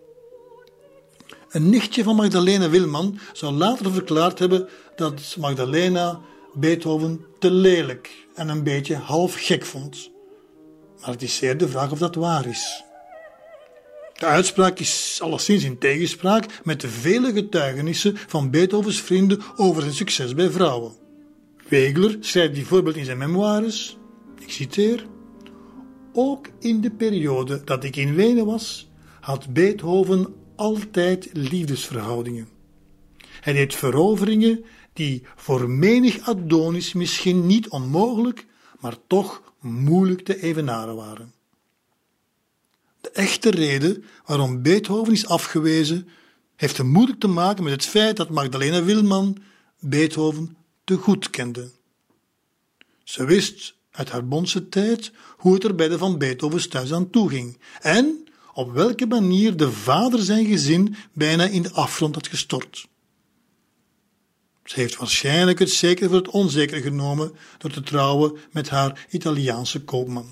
Een nichtje van Magdalena Wilman zou later verklaard hebben dat Magdalena Beethoven te lelijk en een beetje half gek vond. Maar het is zeer de vraag of dat waar is. De uitspraak is alleszins in tegenspraak met de vele getuigenissen van Beethovens vrienden over zijn succes bij vrouwen. Wegler schrijft bijvoorbeeld in zijn memoires, ik citeer: ook in de periode dat ik in Wenen was, had Beethoven altijd liefdesverhoudingen. Hij deed veroveringen die voor menig Adonis misschien niet onmogelijk, maar toch moeilijk te evenaren waren. De echte reden waarom Beethoven is afgewezen, heeft vermoedelijk te maken met het feit dat Magdalena Wilman Beethoven te goed kende. Ze wist uit haar Bondse tijd hoe het er bij de Van Beethovens thuis aan toe ging en op welke manier de vader zijn gezin bijna in de afgrond had gestort. Ze heeft waarschijnlijk het zeker voor het onzeker genomen door te trouwen met haar Italiaanse koopman.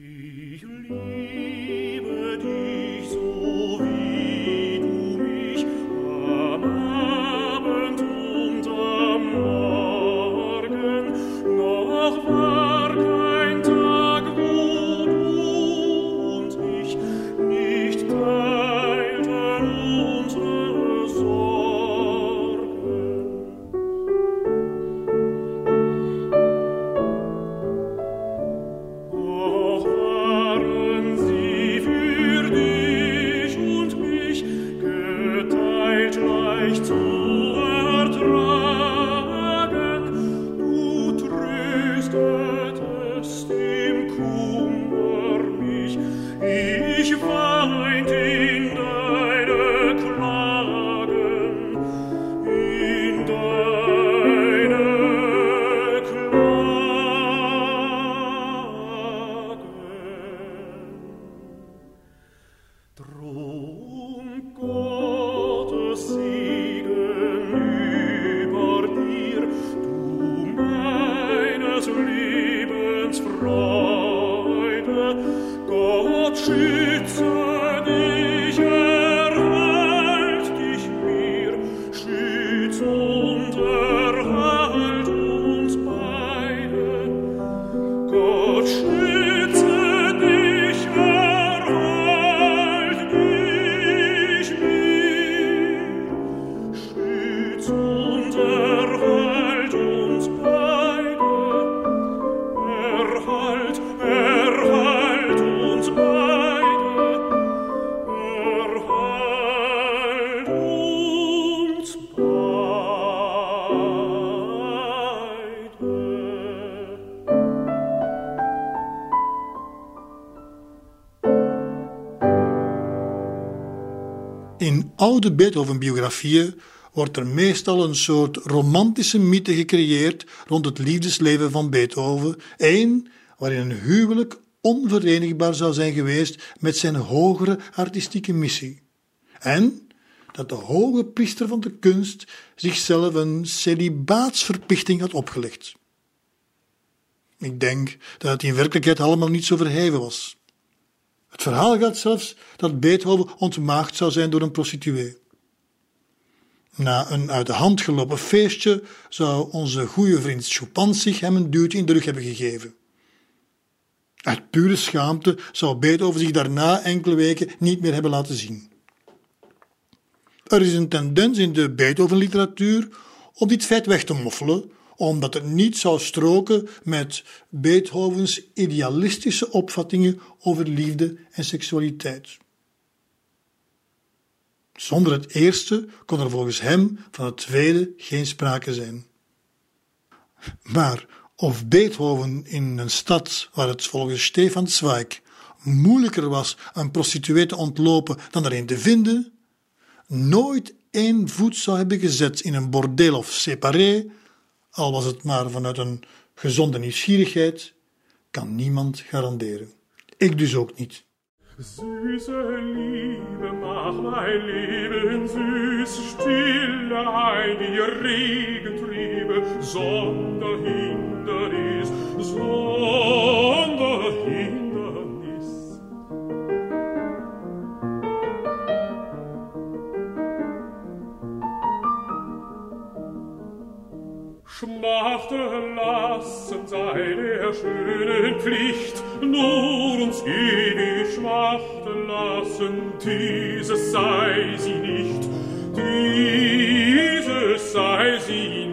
In oude Beethoven-biografieën wordt er meestal een soort romantische mythe gecreëerd rond het liefdesleven van Beethoven, één waarin een huwelijk onverenigbaar zou zijn geweest met zijn hogere artistieke missie. En dat de hoge priester van de kunst zichzelf een celibaatsverplichting had opgelegd. Ik denk dat het in werkelijkheid allemaal niet zo verheven was. Het verhaal gaat zelfs dat Beethoven ontmaagd zou zijn door een prostituee. Na een uit de hand gelopen feestje zou onze goede vriend Schuppanzig hem een duwtje in de rug hebben gegeven. Uit pure schaamte zou Beethoven zich daarna enkele weken niet meer hebben laten zien. Er is een tendens in de Beethoven-literatuur om dit feit weg te moffelen, omdat het niet zou stroken met Beethovens idealistische opvattingen over liefde en seksualiteit. Zonder het eerste kon er volgens hem van het tweede geen sprake zijn. Maar of Beethoven in een stad waar het volgens Stefan Zweig moeilijker was een prostituee te ontlopen dan er een te vinden, nooit één voet zou hebben gezet in een bordeel of séparé, al was het maar vanuit een gezonde nieuwsgierigheid, kan niemand garanderen. Ik dus ook niet. Süße Liebe, mach mein Leben süß, stille ein die rege Triebe, Sonderhindernis, sei der schönen Pflicht, nur uns ewig schmachten lassen, dieses sei sie nicht, dieses sei sie